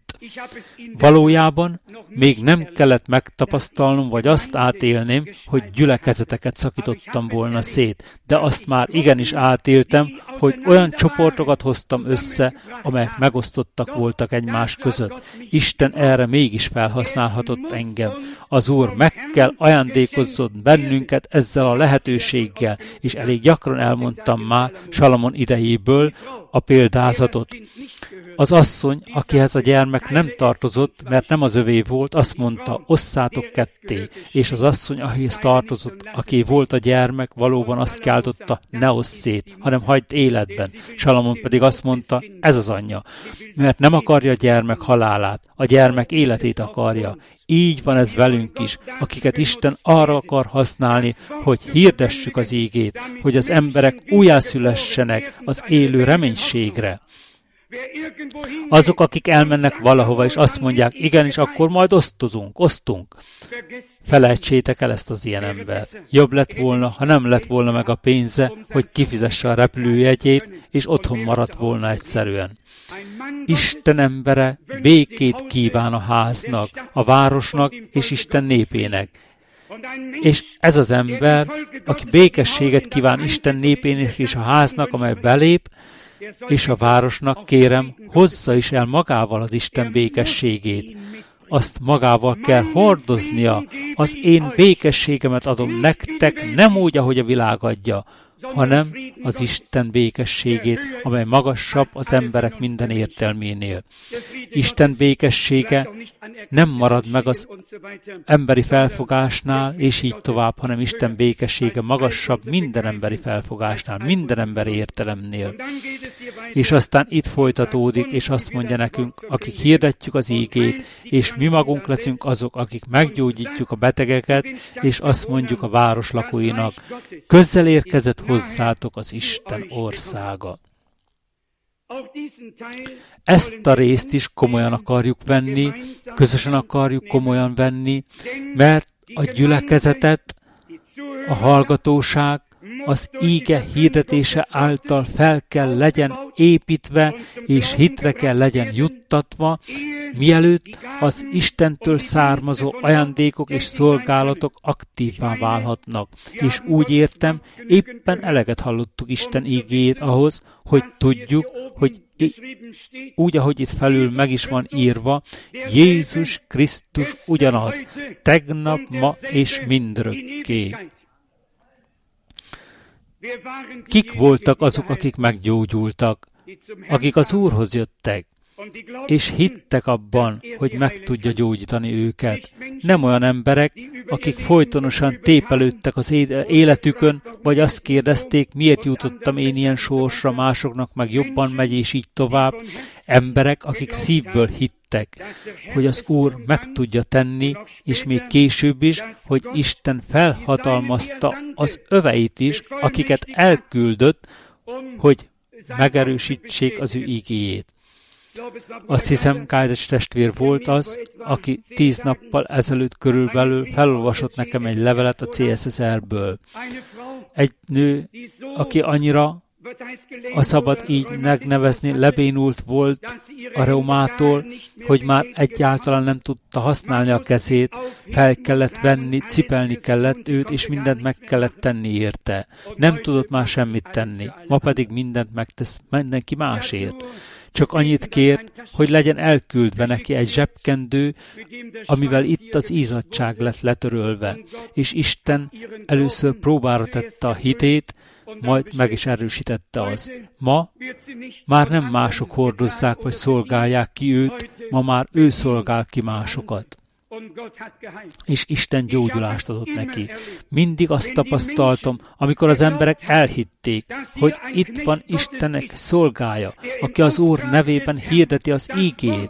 Valójában még nem kellett megtapasztalnom, vagy azt átélném, hogy gyülekezeteket szakítottam volna szét, de azt már igenis átéltem, hogy olyan csoportokat hoztam össze, amelyek megosztottak voltak egymás között. Isten erre mégis felhasználhatott engem. Az Úr meg kell ajándékozzon bennünket ezzel a lehetőséggel, és elég gyakran elmondtam már Salamon idejéből a példázatot. Az asszony, akihez a gyermek nem tartozott, mert nem az övé volt, azt mondta, osszátok ketté, és az asszony, akihez tartozott, aki volt a gyermek, valóban azt kiáltotta, ne osszd szét, hanem hagyd életben. Salamon pedig azt mondta, ez az anyja, mert nem akarja a gyermek halálát, a gyermek életét akarja. Így van ez velünk is, akiket Isten arra akar használni, hogy hirdessük az ígét, hogy az emberek újjászülessenek az élő reménységre. Azok, akik elmennek valahova, és azt mondják, igenis, akkor majd osztunk. Felejtsétek el ezt az ilyen embert. Jobb lett volna, ha nem lett volna meg a pénze, hogy kifizesse a repülőjegyét, és otthon maradt volna egyszerűen. Isten embere békét kíván a háznak, a városnak és Isten népének. És ez az ember, aki békességet kíván Isten népének és a háznak, amely belép, és a városnak, kérem, hozza is el magával az Isten békességét. Azt magával kell hordoznia. Az én békességemet adom nektek, nem úgy, ahogy a világ adja, hanem az Isten békességét, amely magasabb az emberek minden értelménél. Isten békessége nem marad meg az emberi felfogásnál, és így tovább, hanem Isten békessége magasabb minden emberi felfogásnál, minden emberi értelemnél. És aztán itt folytatódik, és azt mondja nekünk, akik hirdetjük az ígét, és mi magunk leszünk azok, akik meggyógyítjuk a betegeket, és azt mondjuk a város lakóinak, közel érkezett hozzátok az Isten országa. Ezt a részt is komolyan akarjuk venni, közösen akarjuk komolyan venni, mert a gyülekezetet, a hallgatóság, az íge hirdetése által fel kell legyen építve, és hitre kell legyen juttatva, mielőtt az Istentől származó ajándékok és szolgálatok aktívvá válhatnak. És úgy értem, éppen eleget hallottuk Isten ígéjét ahhoz, hogy tudjuk, hogy úgy, ahogy itt felül meg is van írva, Jézus Krisztus ugyanaz, tegnap, ma és mindörökké. Kik voltak azok, akik meggyógyultak, akik az Úrhoz jöttek, és hittek abban, hogy meg tudja gyógyítani őket. Nem olyan emberek, akik folytonosan tépelődtek az életükön, vagy azt kérdezték, miért jutottam én ilyen sorsra, másoknak meg jobban megy, és így tovább. Emberek, akik szívből hittek, hogy az Úr meg tudja tenni, és még később is, hogy Isten felhatalmazta az öveit is, akiket elküldött, hogy megerősítsék az ő ígéjét. Azt hiszem, Kájdes testvér volt az, aki 10 nappal ezelőtt körülbelül felolvasott nekem egy levelet a CSSR-ből. Egy nő, aki annyira, a szabad így megnevezni, lebénult volt a reumától, hogy már egyáltalán nem tudta használni a kezét, fel kellett venni, cipelni kellett őt, és mindent meg kellett tenni érte. Nem tudott már semmit tenni, ma pedig mindent megtesz mindenki másért. Csak annyit kért, hogy legyen elküldve neki egy zsebkendő, amivel itt az izzadtság lett letörölve, és Isten először próbára tette a hitét, majd meg is erősítette azt. Ma már nem mások hordozzák vagy szolgálják ki őt, ma már ő szolgál ki másokat. És Isten gyógyulást adott neki. Mindig azt tapasztaltam, amikor az emberek elhitték, hogy itt van Istennek szolgája, aki az Úr nevében hirdeti az ígét,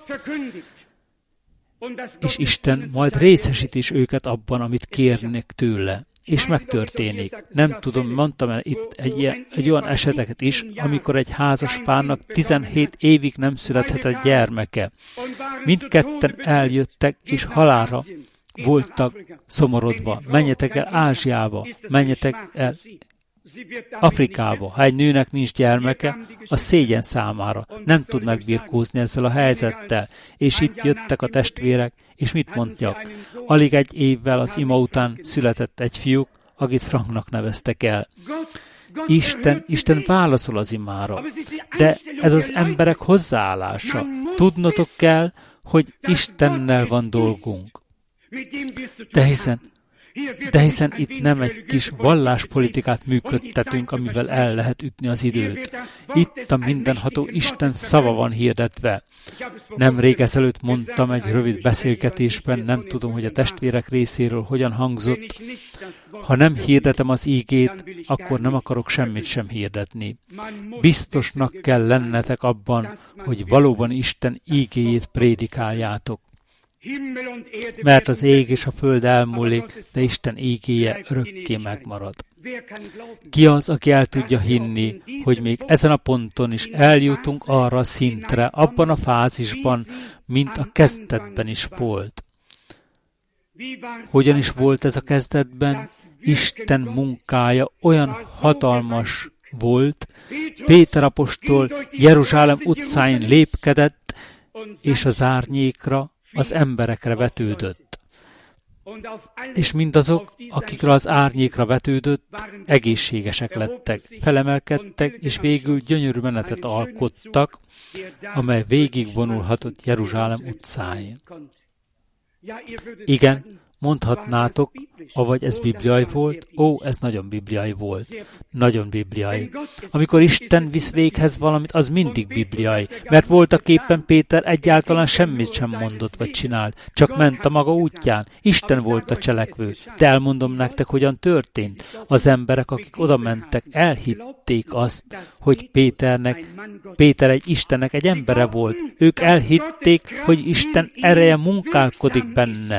és Isten majd részesít is őket abban, amit kérnek tőle. És megtörténik. Nem tudom, mondtam el itt egy olyan eseteket is, amikor egy házas párnak 17 évig nem születhetett gyermeke. Mindketten eljöttek, és halálra voltak szomorodva. Menjetek el Ázsiába, menjetek el Afrikába. Ha egy nőnek nincs gyermeke, az szégyen számára. Nem tud megbirkózni ezzel a helyzettel. És itt jöttek a testvérek, és mit mondjak? Alig egy évvel az ima után született egy fiúk, akit Franknak neveztek el. Isten válaszol az imára, de ez az emberek hozzáállása. Tudnotok kell, hogy Istennel van dolgunk. De hiszen itt nem egy kis valláspolitikát működtetünk, amivel el lehet ütni az időt. Itt a mindenható Isten szava van hirdetve. Nemrég ezelőtt mondtam egy rövid beszélgetésben, nem tudom, hogy a testvérek részéről hogyan hangzott. Ha nem hirdetem az ígét, akkor nem akarok semmit sem hirdetni. Biztosnak kell lennetek abban, hogy valóban Isten ígéjét prédikáljátok. Mert az ég és a föld elmúlik, de Isten ígéje örökké megmarad. Ki az, aki el tudja hinni, hogy még ezen a ponton is eljutunk arra a szintre, abban a fázisban, mint a kezdetben is volt? Hogyan is volt ez a kezdetben? Isten munkája olyan hatalmas volt, Péter apostol Jeruzsálem utcáin lépkedett, és az árnyékra, az emberekre vetődött. És mindazok, akikre az árnyékra vetődött, egészségesek lettek, felemelkedtek, és végül gyönyörű menetet alkottak, amely végigvonulhatott Jeruzsálem utcáin. Igen, mondhatnátok, avagy ez bibliai volt? Ó, ez nagyon bibliai volt. Nagyon bibliai. Amikor Isten visz véghez valamit, az mindig bibliai, mert voltaképpen Péter egyáltalán semmit sem mondott vagy csinált, csak ment a maga útján. Isten volt a cselekvő. De elmondom nektek, hogyan történt. Az emberek, akik oda mentek, elhitték azt, hogy Péter egy Istennek egy embere volt. Ők elhitték, hogy Isten ereje munkálkodik benne.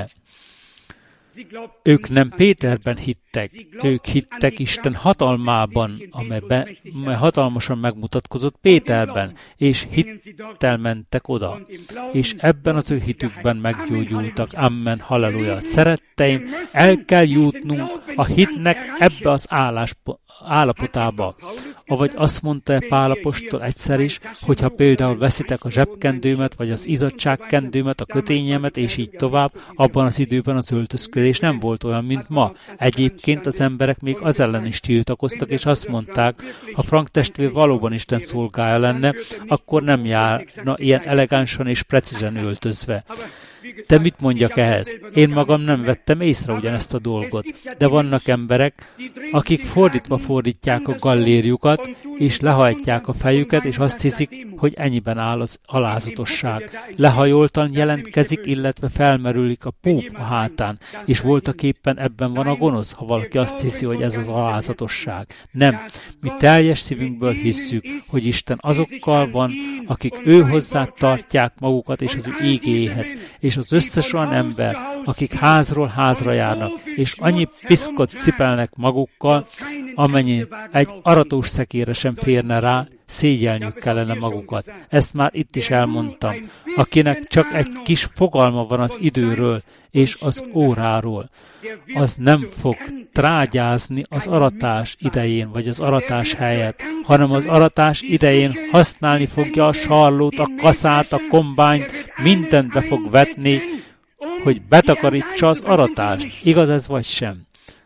Ők nem Péterben hittek, ők hittek Isten hatalmában, amely hatalmasan megmutatkozott Péterben, és hittel mentek oda. És ebben az ő hitükben meggyógyultak. Amen, halleluja. Szeretteim, el kell jutnunk a hitnek ebbe az állapotába. Avagy azt mondta Pál apostol egyszer is, hogyha például veszitek a zsebkendőmet, vagy az izzadságkendőmet, a kötényemet, és így tovább, abban az időben az öltözködés nem volt olyan, mint ma. Egyébként az emberek még az ellen is tiltakoztak, és azt mondták, ha Frank testvér valóban Isten szolgája lenne, akkor nem járna ilyen elegánsan és precízen öltözve. De mit mondjak ehhez? Én magam nem vettem észre ugyanezt a dolgot, de vannak emberek, akik fordítják a gallérjukat, és lehajtják a fejüket, és azt hiszik, hogy ennyiben áll az alázatosság. Lehajoltan jelentkezik, illetve felmerülik a púp a hátán, és voltaképpen ebben van a gonosz, ha valaki azt hiszi, hogy ez az alázatosság. Nem, mi teljes szívünkből hisszük, hogy Isten azokkal van, akik ő hozzá tartják magukat és az ő ígéjéhez, és az összes olyan ember, akik házról házra járnak, és annyi piszkot cipelnek magukkal, amennyi egy aratós szekérre sem férne rá, szégyelniük kellene magukat. Ezt már itt is elmondtam. Akinek csak egy kis fogalma van az időről és az óráról, az nem fog trágyázni az aratás idején, vagy az aratás helyett, hanem az aratás idején használni fogja a sarlót, a kaszát, a kombányt, mindent be fog vetni, hogy betakarítsa az aratást. Igaz ez vagy sem?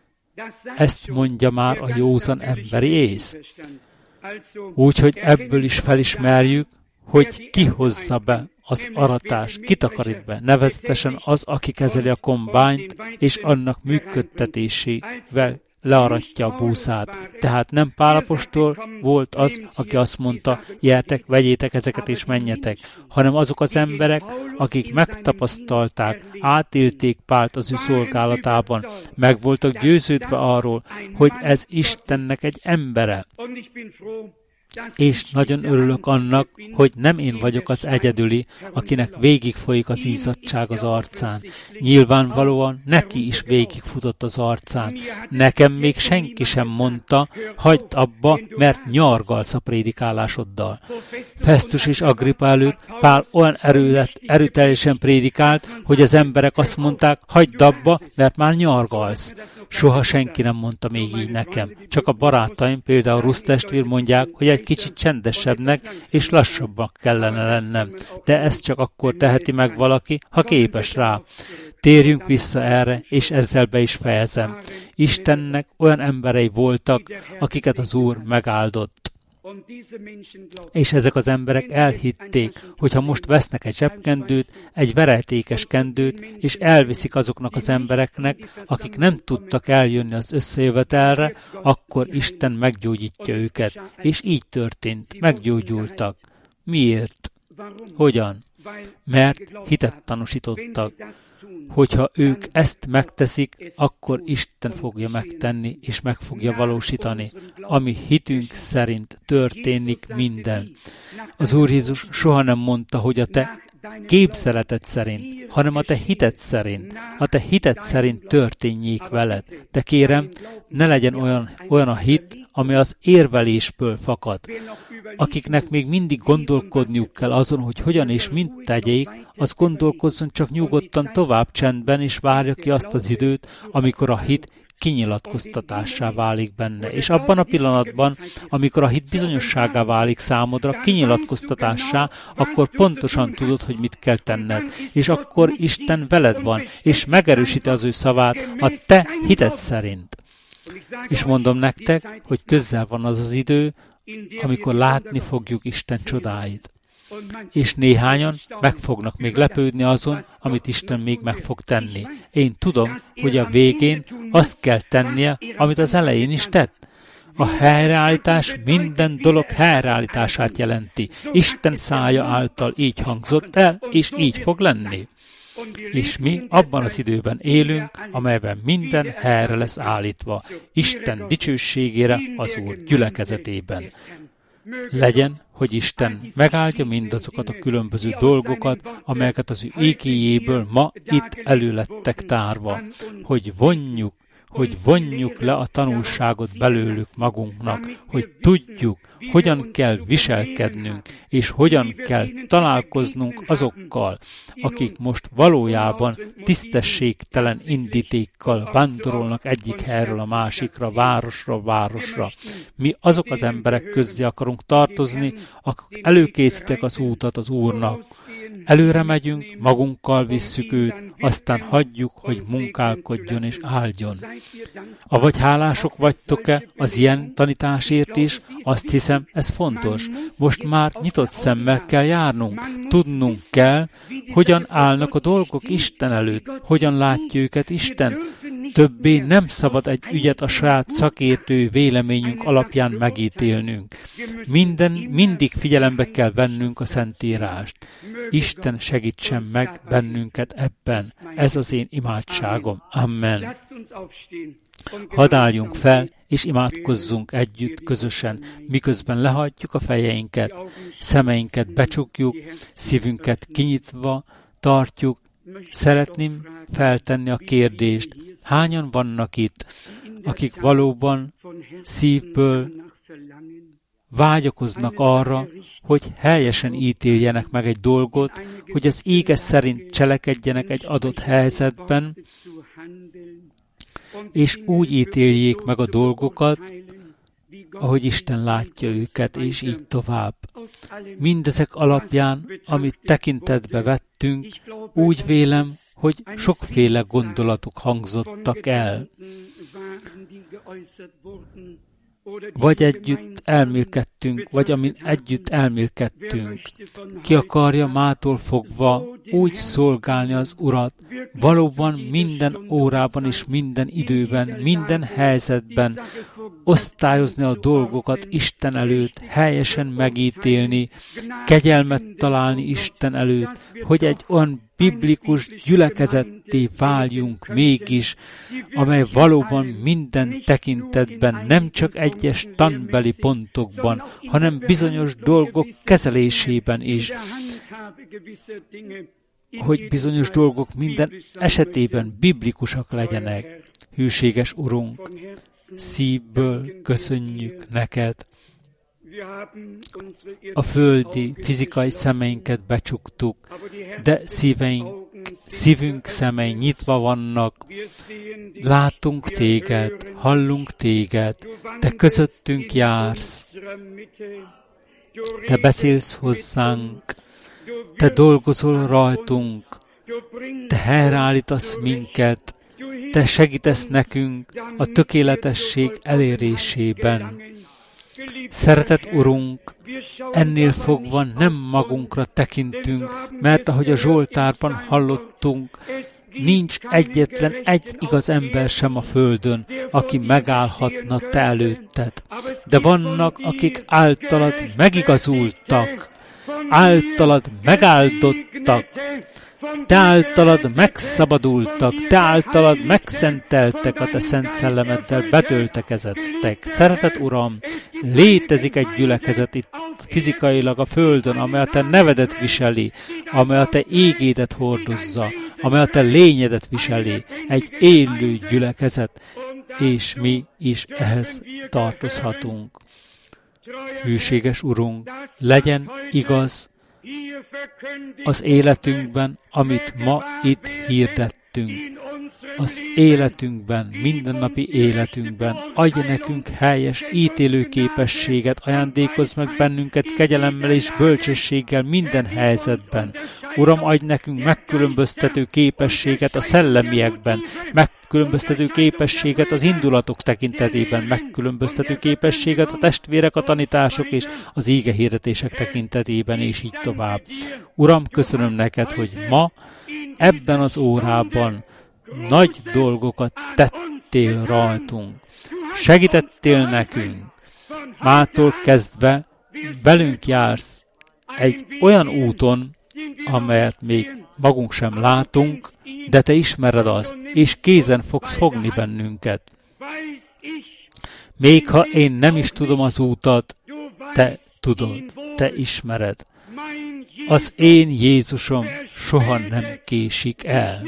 Ezt mondja már a józan emberi ész. Úgyhogy ebből is felismerjük, hogy ki hozza be az aratást, ki takarít be, nevezetesen az, aki kezeli a kombányt, és annak működtetésével learatja a búszát. Tehát nem Pál apostol volt az, aki azt mondta, jeltek, vegyétek ezeket és menjetek, hanem azok az emberek, akik megtapasztalták, átélték Pált az ő szolgálatában, meg voltak győződve arról, hogy ez Istennek egy embere. És nagyon örülök annak, hogy nem én vagyok az egyedüli, akinek végigfolyik az izzadság az arcán. Nyilvánvalóan neki is végigfutott az arcán. Nekem még senki sem mondta, hagyd abba, mert nyargalsz a prédikálásoddal. Festus és Agrippa előtt Pál olyan erőteljesen prédikált, hogy az emberek azt mondták, hagyd abba, mert már nyargalsz. Soha senki nem mondta még így nekem. Csak a barátaim, például Rusz testvér mondják, hogy egy kicsit csendesebbnek és lassabbnak kellene lennem. De ezt csak akkor teheti meg valaki, ha képes rá. Térjünk vissza erre, és ezzel be is fejezem. Istennek olyan emberei voltak, akiket az Úr megáldott. És ezek az emberek elhitték, hogy ha most vesznek egy zsebkendőt, egy verejtékes kendőt, és elviszik azoknak az embereknek, akik nem tudtak eljönni az összejövetelre, akkor Isten meggyógyítja őket. És így történt, meggyógyultak. Miért? Hogyan? Mert hitet tanúsítottak. Hogyha ők ezt megteszik, akkor Isten fogja megtenni, és meg fogja valósítani. Ami hitünk szerint történik minden. Az Úr Jézus soha nem mondta, hogy a te képzeleted szerint, hanem a te hited szerint. A te hited szerint történjék veled. De kérem, ne legyen olyan a hit, ami az érvelésből fakad. Akiknek még mindig gondolkodniuk kell azon, hogy hogyan és mint tegyék, az gondolkozzon csak nyugodtan tovább csendben, és várja ki azt az időt, amikor a hit kinyilatkoztatássá válik benne. És abban a pillanatban, amikor a hit bizonyosságá válik számodra, kinyilatkoztatássá, akkor pontosan tudod, hogy mit kell tenned. És akkor Isten veled van, és megerősíti az ő szavát a te hited szerint. És mondom nektek, hogy közel van az az idő, amikor látni fogjuk Isten csodáit. És néhányan meg fognak még lepődni azon, amit Isten még meg fog tenni. Én tudom, hogy a végén azt kell tennie, amit az elején is tett. A helyreállítás minden dolog helyreállítását jelenti. Isten szája által így hangzott el, és így fog lenni. És mi abban az időben élünk, amelyben minden helyre lesz állítva, Isten dicsőségére az Úr gyülekezetében. Legyen, hogy Isten megáldja mindazokat a különböző dolgokat, amelyeket az ő ékéjéből ma itt elő lettek tárva, hogy vonjuk le a tanulságot belőlük magunknak, hogy tudjuk, hogyan kell viselkednünk, és hogyan kell találkoznunk azokkal, akik most valójában tisztességtelen indítékkal vándorolnak egyik helyről a másikra, városra. Mi azok az emberek közé akarunk tartozni, akik előkészítek az útat az Úrnak. Előre megyünk, magunkkal visszük őt, aztán hagyjuk, hogy munkálkodjon és áldjon. Avagy hálások vagytok-e az ilyen tanításért is? Azt hiszem, ez fontos. Most már nyitott szemmel kell járnunk. Tudnunk kell, hogyan állnak a dolgok Isten előtt, hogyan látja őket Isten. Többé nem szabad egy ügyet a saját szakértő véleményünk alapján megítélnünk. Mindig figyelembe kell vennünk a Szentírást. Isten segítsen meg bennünket ebben. Ez az én imádságom. Amen. Hadd álljunk fel, és imádkozzunk együtt, közösen, miközben lehagyjuk a fejeinket, szemeinket becsukjuk, szívünket kinyitva tartjuk. Szeretném feltenni a kérdést, hányan vannak itt, akik valóban szívből vágyakoznak arra, hogy helyesen ítéljenek meg egy dolgot, hogy az ége szerint cselekedjenek egy adott helyzetben, és úgy ítéljék meg a dolgokat, ahogy Isten látja őket, és így tovább. Mindezek alapján, amit tekintetbe vettünk, úgy vélem, hogy sokféle gondolatok hangzottak el. Vagy együtt elmélkedtünk, vagy amin együtt elmélkedtünk. Ki akarja mától fogva úgy szolgálni az Urat, valóban minden órában és minden időben, minden helyzetben, osztályozni a dolgokat Isten előtt, helyesen megítélni, kegyelmet találni Isten előtt, hogy egy olyan biblikus gyülekezetté váljunk mégis, amely valóban minden tekintetben, nem csak egyes tanbeli pontokban, hanem bizonyos dolgok kezelésében is, hogy bizonyos dolgok minden esetében biblikusak legyenek. Hűséges Urunk, szívből köszönjük neked. A földi, fizikai szemeinket becsuktuk, de szívünk szemei nyitva vannak. Látunk téged, hallunk téged, te közöttünk jársz, te beszélsz hozzánk, te dolgozol rajtunk, te helyreállítasz minket, te segítesz nekünk a tökéletesség elérésében. Szeretett Urunk, ennél fogva nem magunkra tekintünk, mert ahogy a Zsoltárban hallottunk, nincs egyetlen egy igaz ember sem a földön, aki megállhatna te előtted. De vannak, akik általad megigazultak, általad megáldottak, te általad megszabadultak, te általad megszenteltek, a te szent szellemeddel betöltekezettek. Szeretett Uram, létezik egy gyülekezet itt itt fizikailag a földön, amely a te nevedet viseli, amely a te égédet hordozza, amely a te lényedet viseli, egy élő gyülekezet, és mi is ehhez tartozhatunk. Hűséges Urunk, legyen igaz az életünkben, amit ma itt hirdettünk. Az életünkben, mindennapi életünkben adj nekünk helyes ítélőképességet, ajándékozz meg bennünket kegyelemmel és bölcsességgel minden helyzetben. Uram, adj nekünk megkülönböztető képességet a szellemiekben, megkülönböztető képességet az indulatok tekintetében, megkülönböztető képességet a testvérek, a tanítások és az ígehirdetések tekintetében, és így tovább. Uram, köszönöm neked, hogy ma ebben az órában nagy dolgokat tettél rajtunk. Segítettél nekünk. Mától kezdve velünk jársz egy olyan úton, amelyet még magunk sem látunk, de te ismered azt, és kézen fogsz fogni bennünket. Még ha én nem is tudom az útat, te tudod, te ismered. Az én Jézusom soha nem késik el.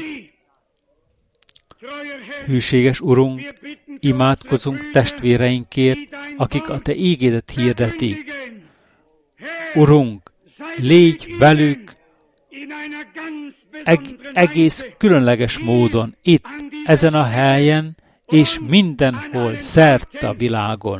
Hűséges Urunk, imádkozunk testvéreinkért, akik a te ígédet hirdetik. Urunk, légy velük egész különleges módon, itt, ezen a helyen, és mindenhol szerte a világon.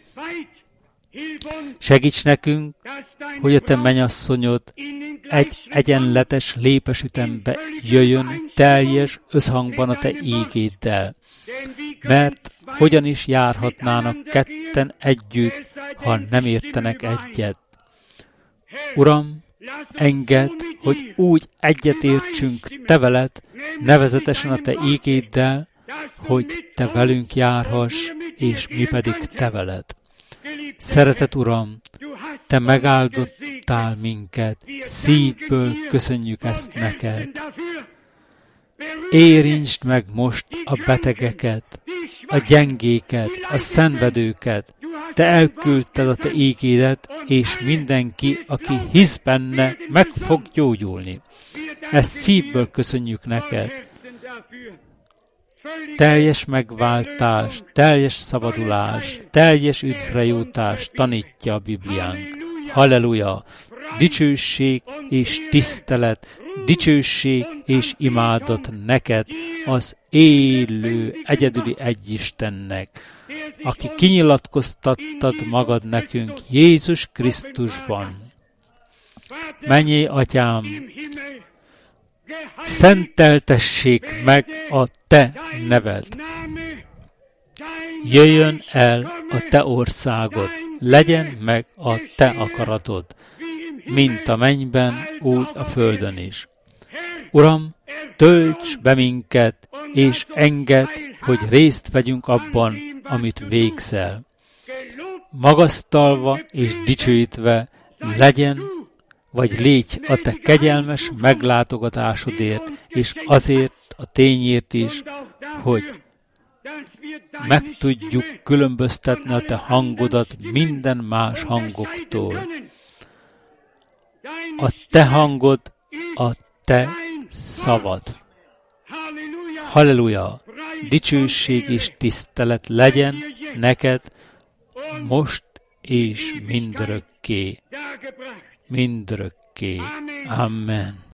Segíts nekünk, hogy a te mennyasszonyod egy egyenletes lépesütembe jöjjön teljes összhangban a te ígéddel. Mert hogyan is járhatnának ketten együtt, ha nem értenek egyet? Uram, engedd, hogy úgy egyetértsünk te veled, nevezetesen a te ígéddel, hogy te velünk járhass, és mi pedig te veled. Szeretet Uram, te megáldottál minket, szívből köszönjük ezt neked. Érintsd meg most a betegeket, a gyengéket, a szenvedőket. Te elküldted a te ígédet, és mindenki, aki hisz benne, meg fog gyógyulni. Ezt szívből köszönjük neked. Teljes megváltás, teljes szabadulás, teljes üdvrejutás tanítja a Bibliánk. Halleluja! Dicsőség és tisztelet, dicsőség és imádat neked, az élő, egyedüli egyistennek, aki kinyilatkoztattad magad nekünk Jézus Krisztusban. Mennyei Atyám, szenteltessék meg a te neved. Jöjjön el a te országod, legyen meg a te akaratod, mint a mennyben, úgy a földön is. Uram, tölts be minket, és engedd, hogy részt vegyünk abban, amit végzel. Magasztalva és dicsőítve legyen, vagy légy a te kegyelmes meglátogatásodért, és azért a tényért is, hogy meg tudjuk különböztetni a te hangodat minden más hangoktól. A te hangod, a te szavad. Halleluja! Dicsőség és tisztelet legyen neked most és mindörökké. Mindörökké. Amen.